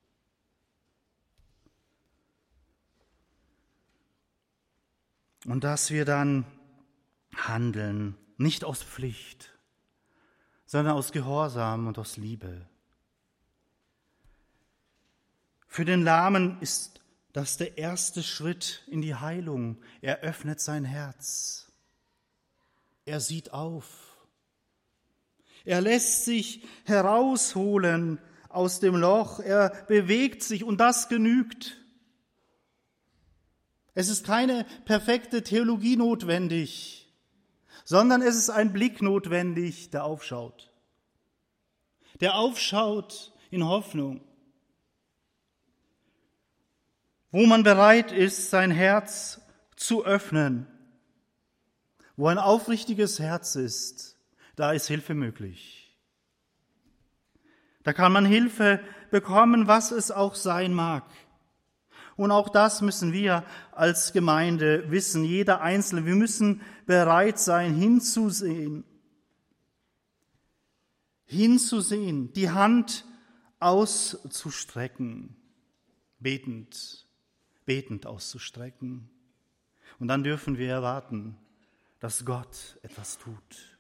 Und dass wir dann handeln, nicht aus Pflicht, sondern aus Gehorsam und aus Liebe. Für den Lahmen ist das der erste Schritt in die Heilung. Er öffnet sein Herz. Er sieht auf. Er lässt sich herausholen aus dem Loch. Er bewegt sich und das genügt. Es ist keine perfekte Theologie notwendig, sondern es ist ein Blick notwendig, der aufschaut. Der aufschaut in Hoffnung. Wo man bereit ist, sein Herz zu öffnen. Wo ein aufrichtiges Herz ist, da ist Hilfe möglich. Da kann man Hilfe bekommen, was es auch sein mag. Und auch das müssen wir als Gemeinde wissen, jeder Einzelne. Wir müssen bereit sein, hinzusehen. Hinzusehen, die Hand auszustrecken, betend, betend auszustrecken. Und dann dürfen wir erwarten, dass Gott etwas tut.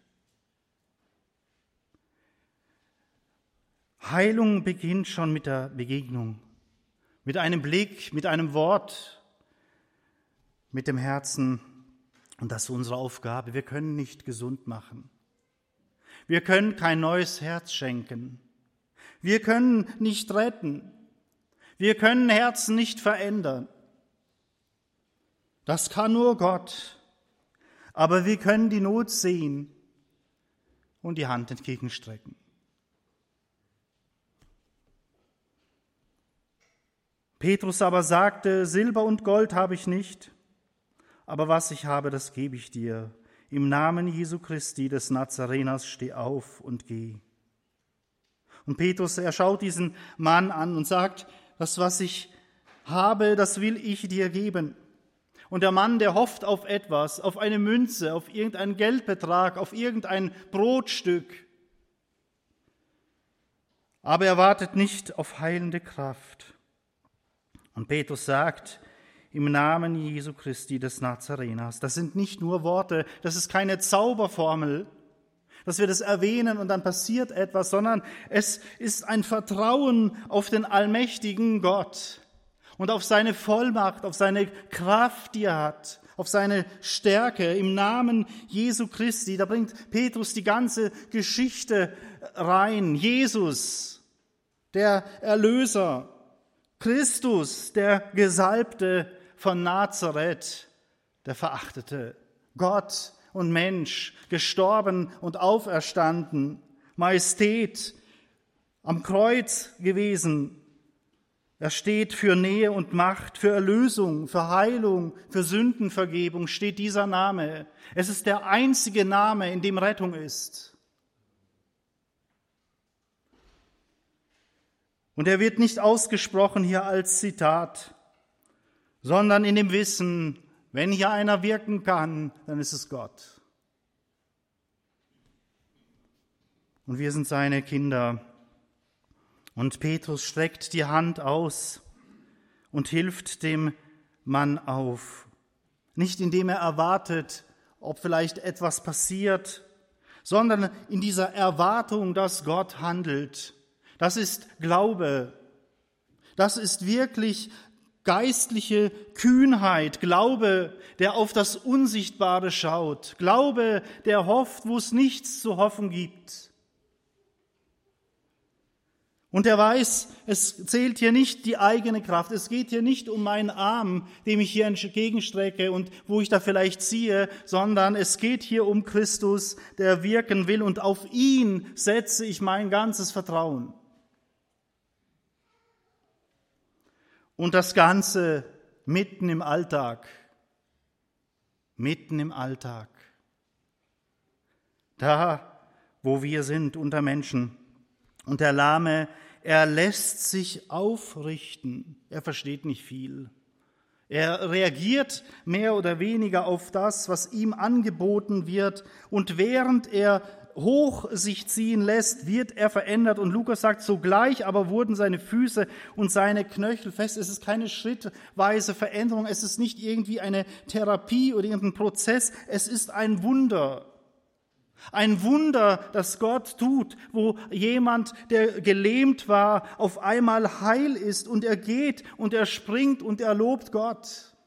Heilung beginnt schon mit der Begegnung. Mit einem Blick, mit einem Wort, mit dem Herzen. Und das ist unsere Aufgabe. Wir können nicht gesund machen. Wir können kein neues Herz schenken. Wir können nicht retten. Wir können Herzen nicht verändern. Das kann nur Gott. Aber wir können die Not sehen und die Hand entgegenstrecken. Petrus aber sagte, Silber und Gold habe ich nicht, aber was ich habe, das gebe ich dir. Im Namen Jesu Christi des Nazareners steh auf und geh. Und Petrus, er schaut diesen Mann an und sagt, das, was ich habe, das will ich dir geben. Und der Mann, der hofft auf etwas, auf eine Münze, auf irgendeinen Geldbetrag, auf irgendein Brotstück. Aber er wartet nicht auf heilende Kraft. Und Petrus sagt, im Namen Jesu Christi des Nazareners. Das sind nicht nur Worte, das ist keine Zauberformel, dass wir das erwähnen und dann passiert etwas, sondern es ist ein Vertrauen auf den allmächtigen Gott und auf seine Vollmacht, auf seine Kraft, die er hat, auf seine Stärke im Namen Jesu Christi. Da bringt Petrus die ganze Geschichte rein. Jesus, der Erlöser, Christus, der Gesalbte von Nazareth, der Verachtete, Gott und Mensch, gestorben und auferstanden, Majestät, am Kreuz gewesen, Er steht für Nähe und Macht, für Erlösung, für Heilung, für Sündenvergebung steht dieser Name. Es ist der einzige Name, in dem Rettung ist. Und er wird nicht ausgesprochen hier als Zitat, sondern in dem Wissen, wenn hier einer wirken kann, dann ist es Gott. Und wir sind seine Kinder. Und Petrus streckt die Hand aus und hilft dem Mann auf. Nicht indem er erwartet, ob vielleicht etwas passiert, sondern in dieser Erwartung, dass Gott handelt. Das ist Glaube. Das ist wirklich geistliche Kühnheit. Glaube, der auf das Unsichtbare schaut. Glaube, der hofft, wo es nichts zu hoffen gibt. Und er weiß, es zählt hier nicht die eigene Kraft. Es geht hier nicht um meinen Arm, dem ich hier entgegenstrecke und wo ich da vielleicht ziehe, sondern es geht hier um Christus, der wirken will. Und auf ihn setze ich mein ganzes Vertrauen. Und das Ganze mitten im Alltag. Mitten im Alltag. Da, wo wir sind, unter Menschen. Und der Lahme, er lässt sich aufrichten. Er versteht nicht viel. Er reagiert mehr oder weniger auf das, was ihm angeboten wird. Und während er hoch sich ziehen lässt, wird er verändert. Und Lukas sagt, sogleich aber wurden seine Füße und seine Knöchel fest. Es ist keine schrittweise Veränderung. Es ist nicht irgendwie eine Therapie oder irgendein Prozess. Es ist ein Wunder. Ein Wunder, das Gott tut, wo jemand, der gelähmt war, auf einmal heil ist und er geht und er springt und er lobt Gott.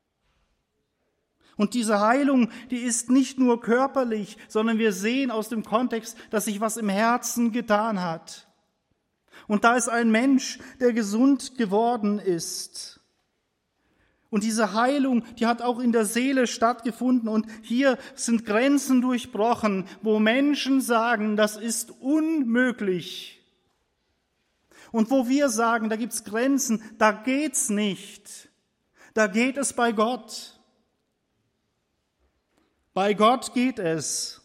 Und diese Heilung, die ist nicht nur körperlich, sondern wir sehen aus dem Kontext, dass sich was im Herzen getan hat. Und da ist ein Mensch, der gesund geworden ist. Und diese Heilung, die hat auch in der Seele stattgefunden. Und hier sind Grenzen durchbrochen, wo Menschen sagen, das ist unmöglich. Und wo wir sagen, da gibt's Grenzen, da geht's nicht. Da geht es bei Gott. Bei Gott geht es.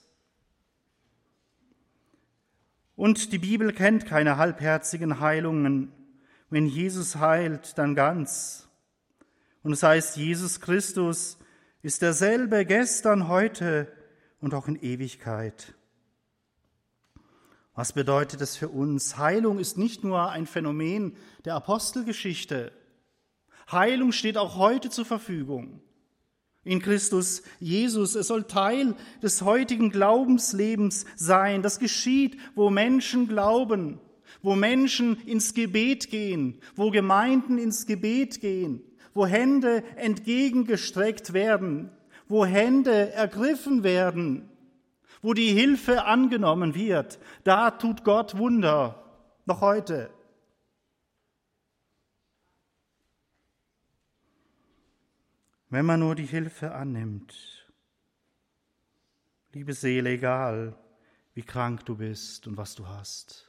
Und die Bibel kennt keine halbherzigen Heilungen. Wenn Jesus heilt, dann ganz. Und es heißt, Jesus Christus ist derselbe gestern, heute und auch in Ewigkeit. Was bedeutet das für uns? Heilung ist nicht nur ein Phänomen der Apostelgeschichte. Heilung steht auch heute zur Verfügung. In Christus Jesus. Es soll Teil des heutigen Glaubenslebens sein. Das geschieht, wo Menschen glauben, wo Menschen ins Gebet gehen, wo Gemeinden ins Gebet gehen, wo Hände entgegengestreckt werden, wo Hände ergriffen werden, wo die Hilfe angenommen wird. Da tut Gott Wunder, noch heute. Wenn man nur die Hilfe annimmt. Liebe Seele, egal wie krank du bist und was du hast.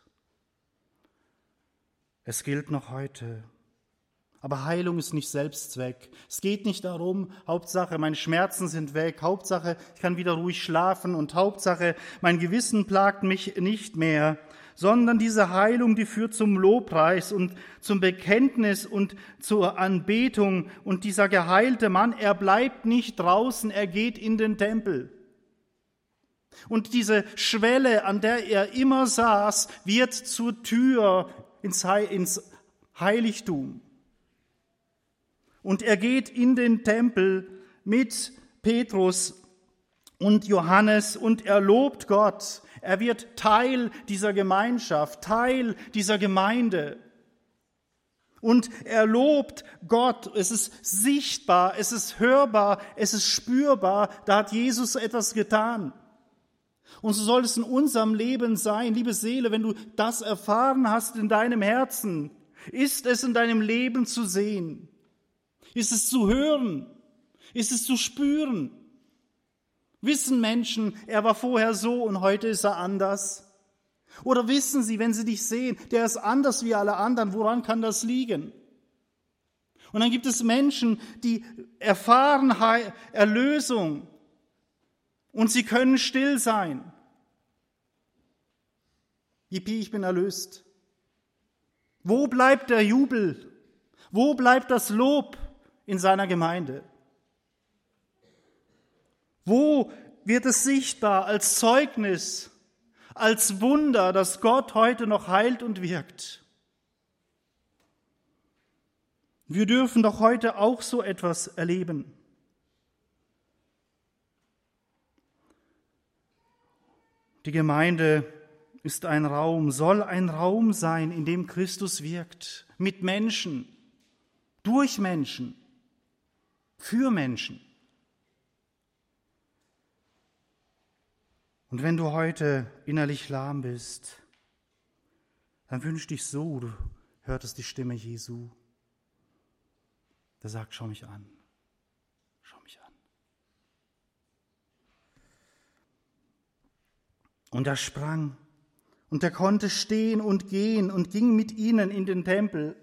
Es gilt noch heute. Aber Heilung ist nicht Selbstzweck. Es geht nicht darum, Hauptsache meine Schmerzen sind weg, Hauptsache ich kann wieder ruhig schlafen und Hauptsache mein Gewissen plagt mich nicht mehr, sondern diese Heilung, die führt zum Lobpreis und zum Bekenntnis und zur Anbetung. Und dieser geheilte Mann, er bleibt nicht draußen, er geht in den Tempel. Und diese Schwelle, an der er immer saß, wird zur Tür ins Heiligtum. Und er geht in den Tempel mit Petrus und Johannes und er lobt Gott. Er wird Teil dieser Gemeinschaft, Teil dieser Gemeinde. Und er lobt Gott. Es ist sichtbar, es ist hörbar, es ist spürbar. Da hat Jesus etwas getan. Und so soll es in unserem Leben sein, liebe Seele, wenn du das erfahren hast in deinem Herzen, ist es in deinem Leben zu sehen. Ist es zu hören? Ist es zu spüren? Wissen Menschen, er war vorher so und heute ist er anders? Oder wissen sie, wenn sie dich sehen, der ist anders wie alle anderen, woran kann das liegen? Und dann gibt es Menschen, die erfahren Erlösung und sie können still sein. Yippie, ich bin erlöst. Wo bleibt der Jubel? Wo bleibt das Lob in seiner Gemeinde? Wo wird es sichtbar als Zeugnis, als Wunder, dass Gott heute noch heilt und wirkt? Wir dürfen doch heute auch so etwas erleben. Die Gemeinde ist ein Raum, soll ein Raum sein, in dem Christus wirkt, mit Menschen, durch Menschen, für Menschen. Und wenn du heute innerlich lahm bist, dann wünsch dich so, du hörtest die Stimme Jesu. Der sagt, schau mich an, schau mich an. Und er sprang, und er konnte stehen und gehen und ging mit ihnen in den Tempel,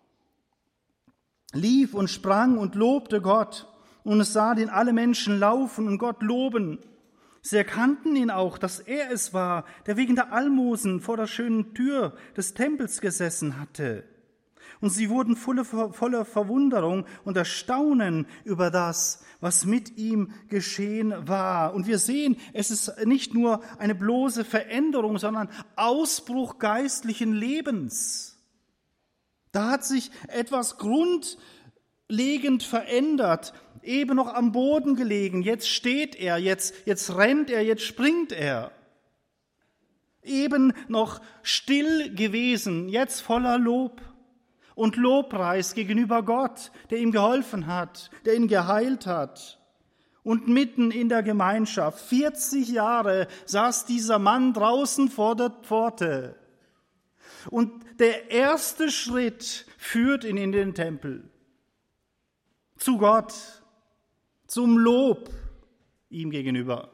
lief und sprang und lobte Gott, und es sah den alle Menschen laufen und Gott loben. Sie erkannten ihn auch, dass er es war, der wegen der Almosen vor der schönen Tür des Tempels gesessen hatte. Und sie wurden voller, voller Verwunderung und Erstaunen über das, was mit ihm geschehen war. Und wir sehen, es ist nicht nur eine bloße Veränderung, sondern Ausbruch geistlichen Lebens. Da hat sich etwas grundlegend verändert, eben noch am Boden gelegen. Jetzt steht er, jetzt, jetzt rennt er, jetzt springt er. Eben noch still gewesen, jetzt voller Lob und Lobpreis gegenüber Gott, der ihm geholfen hat, der ihn geheilt hat. Und mitten in der Gemeinschaft, vierzig Jahre, saß dieser Mann draußen vor der Pforte. Und der erste Schritt führt ihn in den Tempel. Zu Gott, zum Lob ihm gegenüber.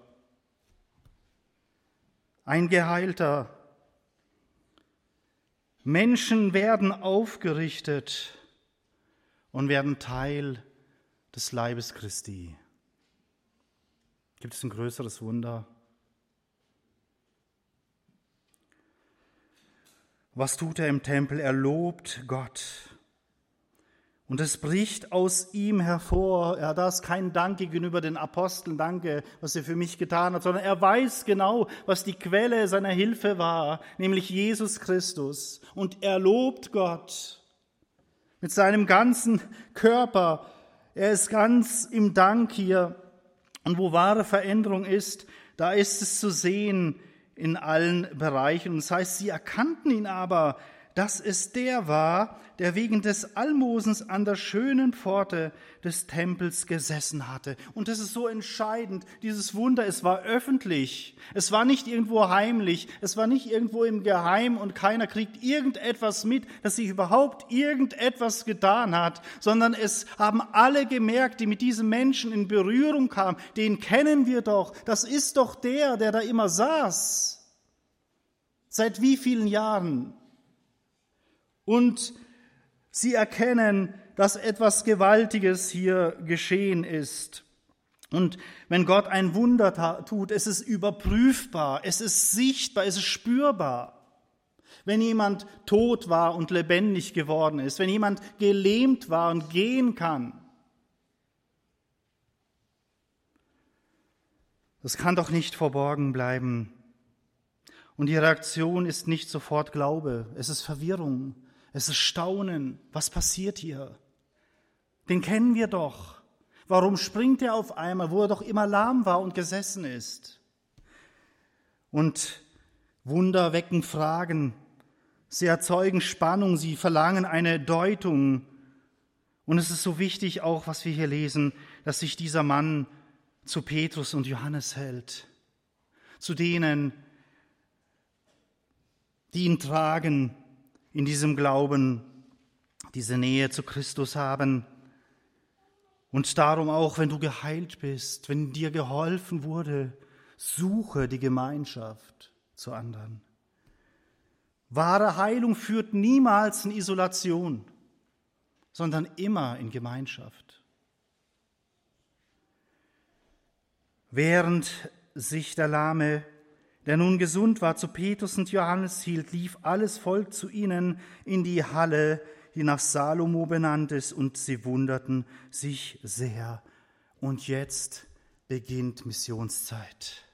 Ein Geheilter. Menschen werden aufgerichtet und werden Teil des Leibes Christi. Gibt es ein größeres Wunder? Was tut er im Tempel? Er lobt Gott. Und es bricht aus ihm hervor. Er hat das kein Dank gegenüber den Aposteln, danke, was er für mich getan hat, sondern er weiß genau, was die Quelle seiner Hilfe war, nämlich Jesus Christus. Und er lobt Gott mit seinem ganzen Körper. Er ist ganz im Dank hier. Und wo wahre Veränderung ist, da ist es zu sehen in allen Bereichen. Und das heißt, sie erkannten ihn aber, dass es der war, der wegen des Almosens an der schönen Pforte des Tempels gesessen hatte. Und das ist so entscheidend, dieses Wunder, es war öffentlich, es war nicht irgendwo heimlich, es war nicht irgendwo im Geheim und keiner kriegt irgendetwas mit, dass sich überhaupt irgendetwas getan hat, sondern es haben alle gemerkt, die mit diesem Menschen in Berührung kamen, den kennen wir doch, das ist doch der, der da immer saß. Seit wie vielen Jahren? Und sie erkennen, dass etwas Gewaltiges hier geschehen ist. Und wenn Gott ein Wunder tut, es ist überprüfbar, es ist sichtbar, es ist spürbar. Wenn jemand tot war und lebendig geworden ist, wenn jemand gelähmt war und gehen kann, das kann doch nicht verborgen bleiben. Und die Reaktion ist nicht sofort Glaube, es ist Verwirrung. Es ist Staunen. Was passiert hier? Den kennen wir doch. Warum springt er auf einmal, wo er doch immer lahm war und gesessen ist? Und Wunder wecken Fragen. Sie erzeugen Spannung, sie verlangen eine Deutung. Und es ist so wichtig auch, was wir hier lesen, dass sich dieser Mann zu Petrus und Johannes hält. Zu denen, die ihn tragen, in diesem Glauben diese Nähe zu Christus haben. Und darum auch, wenn du geheilt bist, wenn dir geholfen wurde, suche die Gemeinschaft zu anderen. Wahre Heilung führt niemals in Isolation. sondern immer in Gemeinschaft. Während sich der Lahme, der nun gesund war, zu Petrus und Johannes hielt, lief alles Volk zu ihnen in die Halle, die nach Salomo benannt ist, und sie wunderten sich sehr. Und jetzt beginnt Missionszeit.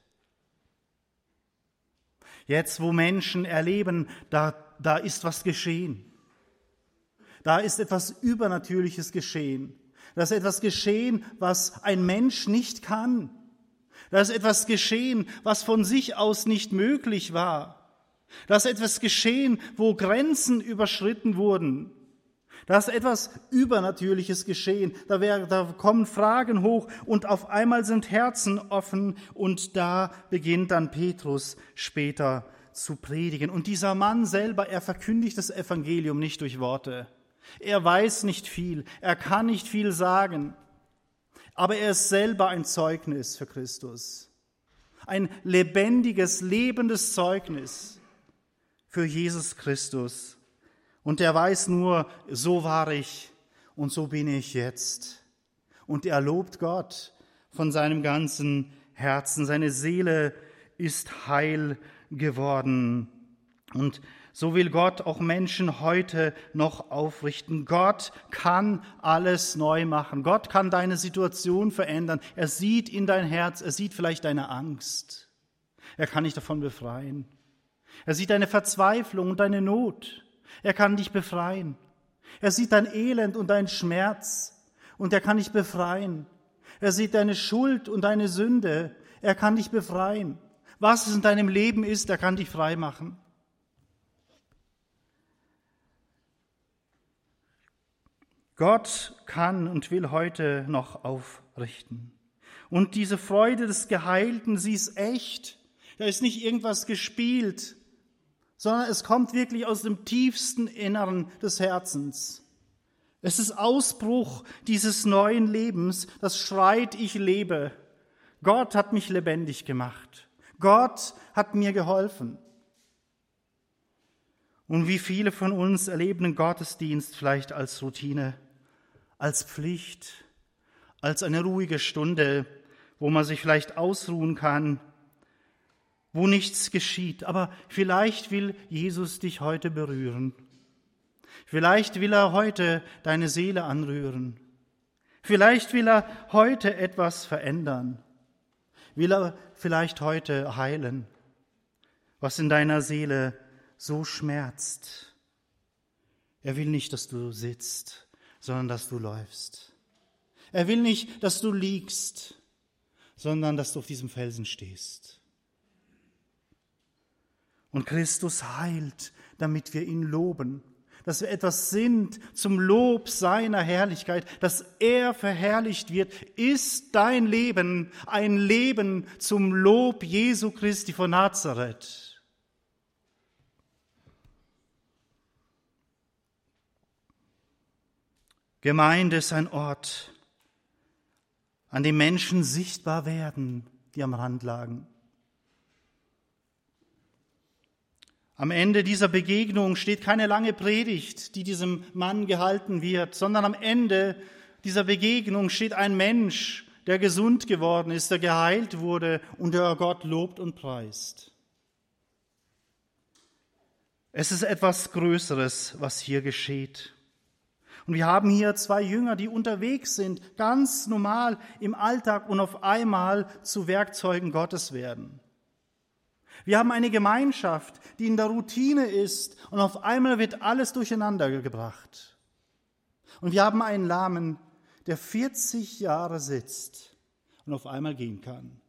Jetzt, wo Menschen erleben, da, da ist was geschehen. Da ist etwas Übernatürliches geschehen. Da ist etwas geschehen, was ein Mensch nicht kann. Da ist etwas geschehen, was von sich aus nicht möglich war. Da ist etwas geschehen, wo Grenzen überschritten wurden. Da ist etwas Übernatürliches geschehen. Da, wär, da kommen Fragen hoch und auf einmal sind Herzen offen und da beginnt dann Petrus später zu predigen. Und dieser Mann selber, er verkündigt das Evangelium nicht durch Worte. Er weiß nicht viel, er kann nicht viel sagen, aber er ist selber ein Zeugnis für Christus. Ein lebendiges, lebendes Zeugnis für Jesus Christus. Und er weiß nur, so war ich und so bin ich jetzt. Und er lobt Gott von seinem ganzen Herzen. Seine Seele ist heil geworden. Und so will Gott auch Menschen heute noch aufrichten. Gott kann alles neu machen. Gott kann deine Situation verändern. Er sieht in dein Herz, er sieht vielleicht deine Angst. Er kann dich davon befreien. Er sieht deine Verzweiflung und deine Not. Er kann dich befreien. Er sieht dein Elend und deinen Schmerz und er kann dich befreien. Er sieht deine Schuld und deine Sünde. Er kann dich befreien. Was es in deinem Leben ist, er kann dich frei machen. Gott kann und will heute noch aufrichten. Und diese Freude des Geheilten, sie ist echt. Da ist nicht irgendwas gespielt, sondern es kommt wirklich aus dem tiefsten Inneren des Herzens. Es ist Ausbruch dieses neuen Lebens, das schreit, ich lebe. Gott hat mich lebendig gemacht. Gott hat mir geholfen. Und wie viele von uns erleben den Gottesdienst vielleicht als Routine, als Pflicht, als eine ruhige Stunde, wo man sich vielleicht ausruhen kann, wo nichts geschieht. Aber vielleicht will Jesus dich heute berühren. Vielleicht will er heute deine Seele anrühren. Vielleicht will er heute etwas verändern. Will er vielleicht heute heilen, was in deiner Seele so schmerzt. Er will nicht, dass du sitzt, sondern dass du läufst. Er will nicht, dass du liegst, sondern dass du auf diesem Felsen stehst. Und Christus heilt, damit wir ihn loben, dass wir etwas sind zum Lob seiner Herrlichkeit, dass er verherrlicht wird. Ist dein Leben ein Leben zum Lob Jesu Christi von Nazareth? Gemeinde ist ein Ort, an dem Menschen sichtbar werden, die am Rand lagen. Am Ende dieser Begegnung steht keine lange Predigt, die diesem Mann gehalten wird, sondern am Ende dieser Begegnung steht ein Mensch, der gesund geworden ist, der geheilt wurde und der Gott lobt und preist. Es ist etwas Größeres, was hier geschieht. Und wir haben hier zwei Jünger, die unterwegs sind, ganz normal im Alltag und auf einmal zu Werkzeugen Gottes werden. Wir haben eine Gemeinschaft, die in der Routine ist und auf einmal wird alles durcheinander gebracht. Und wir haben einen Lahmen, der vierzig Jahre sitzt und auf einmal gehen kann.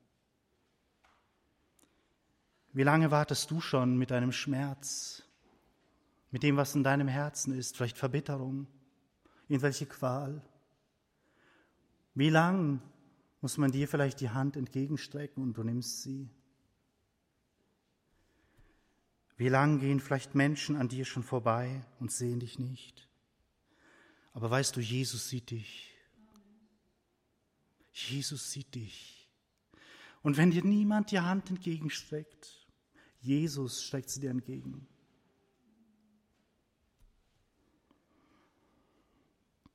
Wie lange wartest du schon mit deinem Schmerz, mit dem, was in deinem Herzen ist, vielleicht Verbitterung, irgendwelche Qual? Wie lang muss man dir vielleicht die Hand entgegenstrecken und du nimmst sie? Wie lang gehen vielleicht Menschen an dir schon vorbei und sehen dich nicht? Aber weißt du, Jesus sieht dich. Jesus sieht dich. Und wenn dir niemand die Hand entgegenstreckt, Jesus streckt sie dir entgegen.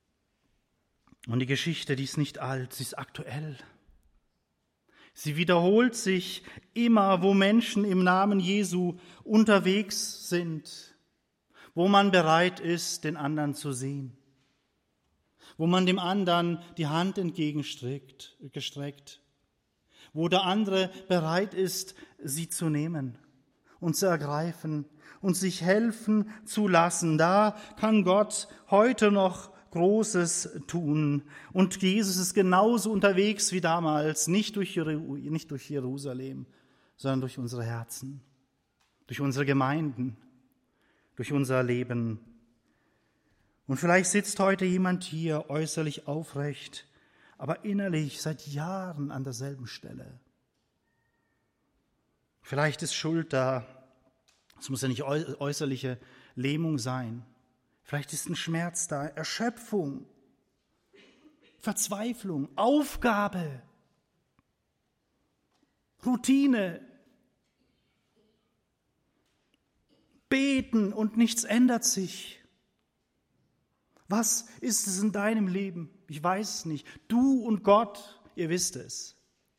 Und die Geschichte, die ist nicht alt, sie ist aktuell. Sie wiederholt sich immer, wo Menschen im Namen Jesu unterwegs sind, wo man bereit ist, den anderen zu sehen, wo man dem anderen die Hand entgegengestreckt, gestreckt, wo der andere bereit ist, sie zu nehmen und zu ergreifen und sich helfen zu lassen. Da kann Gott heute noch Großes tun. Und Jesus ist genauso unterwegs wie damals, nicht durch, nicht durch Jerusalem, sondern durch unsere Herzen, durch unsere Gemeinden, durch unser Leben. Und vielleicht sitzt heute jemand hier äußerlich aufrecht, aber innerlich seit Jahren an derselben Stelle. Vielleicht ist Schuld da. Es muss ja nicht äußerliche Lähmung sein. Vielleicht ist ein Schmerz da, Erschöpfung, Verzweiflung, Aufgabe, Routine, beten und nichts ändert sich. Was ist es in deinem Leben? Ich weiß es nicht. Du und Gott, ihr wisst es.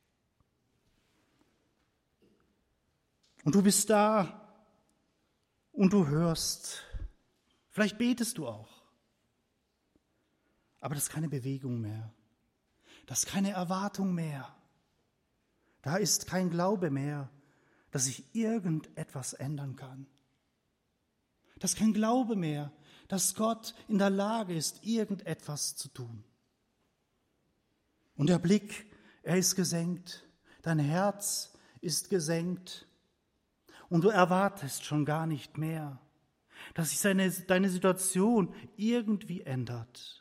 Und du bist da und du hörst. Vielleicht betest du auch. Aber das ist keine Bewegung mehr. Das ist keine Erwartung mehr. Da ist kein Glaube mehr, dass sich irgendetwas ändern kann. Das ist kein Glaube mehr, dass Gott in der Lage ist, irgendetwas zu tun. Und der Blick, er ist gesenkt. Dein Herz ist gesenkt. Und du erwartest schon gar nicht mehr, dass sich seine, deine Situation irgendwie ändert.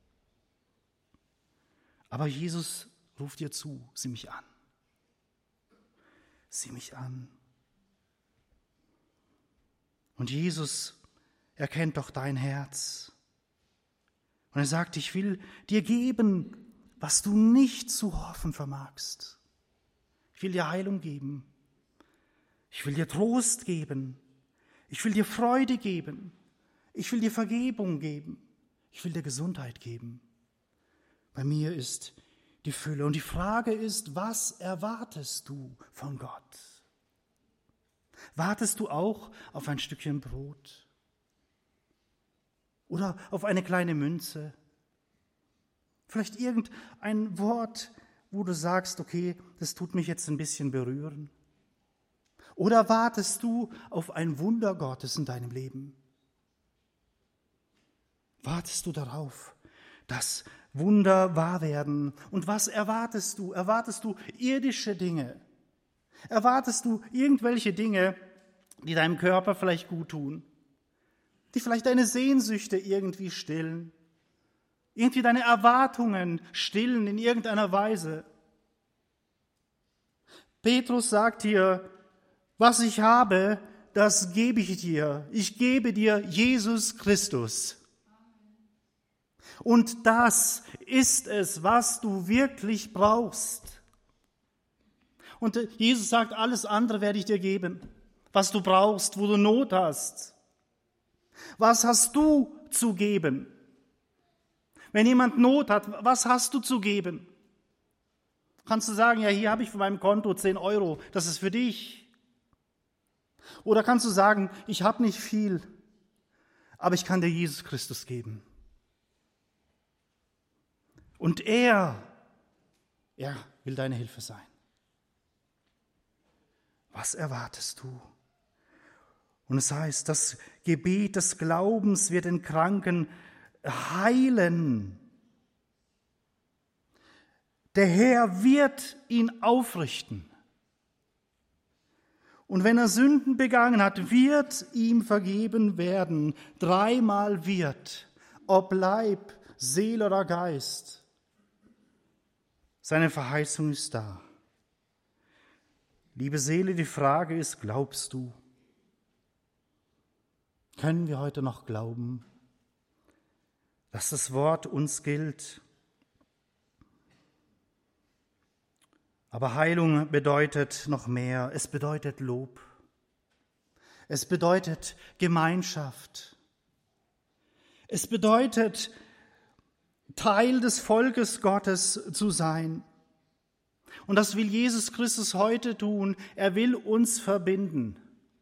Aber Jesus ruft dir zu, sieh mich an. Sieh mich an. Und Jesus erkennt doch dein Herz. Und er sagt, ich will dir geben, was du nicht zu hoffen vermagst. Ich will dir Heilung geben. Ich will dir Trost geben. Ich will dir Freude geben. Ich will dir Vergebung geben. Ich will dir Gesundheit geben. Bei mir ist die Fülle. Und die Frage ist, was erwartest du von Gott? Wartest du auch auf ein Stückchen Brot? Oder auf eine kleine Münze? Vielleicht irgendein Wort, wo du sagst, okay, das tut mich jetzt ein bisschen berühren. Oder wartest du auf ein Wunder Gottes in deinem Leben? Wartest du darauf, dass Wunder wahr werden? Und was erwartest du? Erwartest du irdische Dinge? Erwartest du irgendwelche Dinge, die deinem Körper vielleicht gut tun? Die vielleicht deine Sehnsüchte irgendwie stillen? Irgendwie deine Erwartungen stillen in irgendeiner Weise? Petrus sagt hier, was ich habe, das gebe ich dir. Ich gebe dir Jesus Christus. Und das ist es, was du wirklich brauchst. Und Jesus sagt, alles andere werde ich dir geben, was du brauchst, wo du Not hast. Was hast du zu geben? Wenn jemand Not hat, was hast du zu geben? Kannst du sagen, ja, hier habe ich von meinem Konto zehn Euro, das ist für dich. Oder kannst du sagen, ich habe nicht viel, aber ich kann dir Jesus Christus geben. Und er, er will deine Hilfe sein. Was erwartest du? Und es heißt, das Gebet des Glaubens wird den Kranken heilen. Der Herr wird ihn aufrichten. Und wenn er Sünden begangen hat, wird ihm vergeben werden. Dreimal wird, ob Leib, Seele oder Geist. Seine Verheißung ist da. Liebe Seele, die Frage ist, glaubst du? Können wir heute noch glauben, dass das Wort uns gilt? Aber Heilung bedeutet noch mehr. Es bedeutet Lob. Es bedeutet Gemeinschaft. Es bedeutet Teil des Volkes Gottes zu sein. Und das will Jesus Christus heute tun. Er will uns verbinden.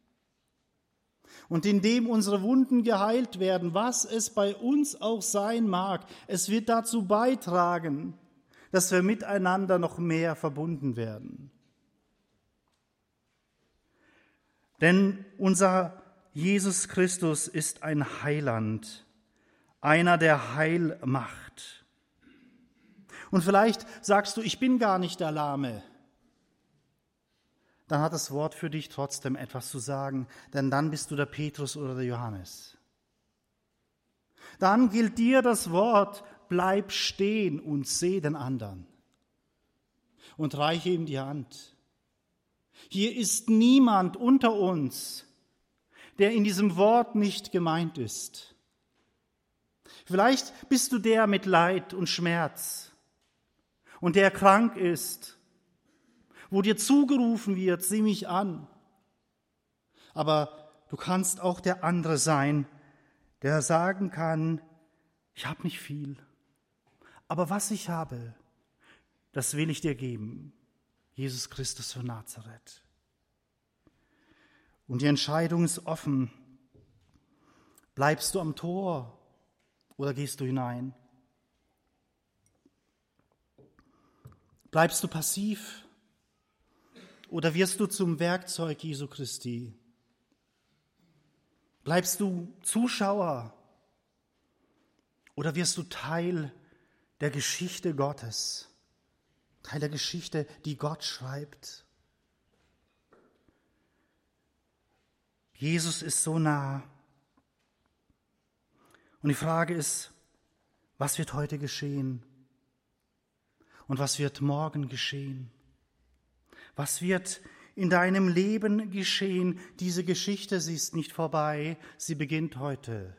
Und indem unsere Wunden geheilt werden, was es bei uns auch sein mag, es wird dazu beitragen, dass wir miteinander noch mehr verbunden werden. Denn unser Jesus Christus ist ein Heiland, einer, der Heil macht. Und vielleicht sagst du, ich bin gar nicht der Lahme. Dann hat das Wort für dich trotzdem etwas zu sagen, denn dann bist du der Petrus oder der Johannes. Dann gilt dir das Wort, bleib stehen und seh den anderen und reiche ihm die Hand. Hier ist niemand unter uns, der in diesem Wort nicht gemeint ist. Vielleicht bist du der mit Leid und Schmerz und der krank ist, wo dir zugerufen wird, sieh mich an. Aber du kannst auch der andere sein, der sagen kann, ich habe nicht viel, aber was ich habe, das will ich dir geben. Jesus Christus von Nazareth. Und die Entscheidung ist offen. Bleibst du am Tor oder gehst du hinein? Bleibst du passiv oder wirst du zum Werkzeug Jesu Christi? Bleibst du Zuschauer oder wirst du Teil der Geschichte Gottes? Teil der Geschichte, die Gott schreibt. Jesus ist so nah. Und die Frage ist, was wird heute geschehen? Und was wird morgen geschehen? Was wird in deinem Leben geschehen? Diese Geschichte, sie ist nicht vorbei, sie beginnt heute.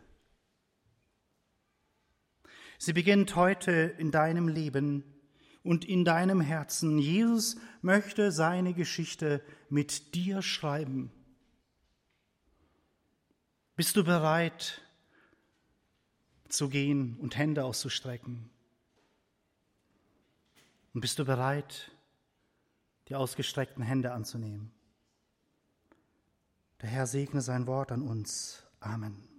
Sie beginnt heute in deinem Leben und in deinem Herzen. Jesus möchte seine Geschichte mit dir schreiben. Bist du bereit zu gehen und Hände auszustrecken? Und bist du bereit, die ausgestreckten Hände anzunehmen? Der Herr segne sein Wort an uns. Amen.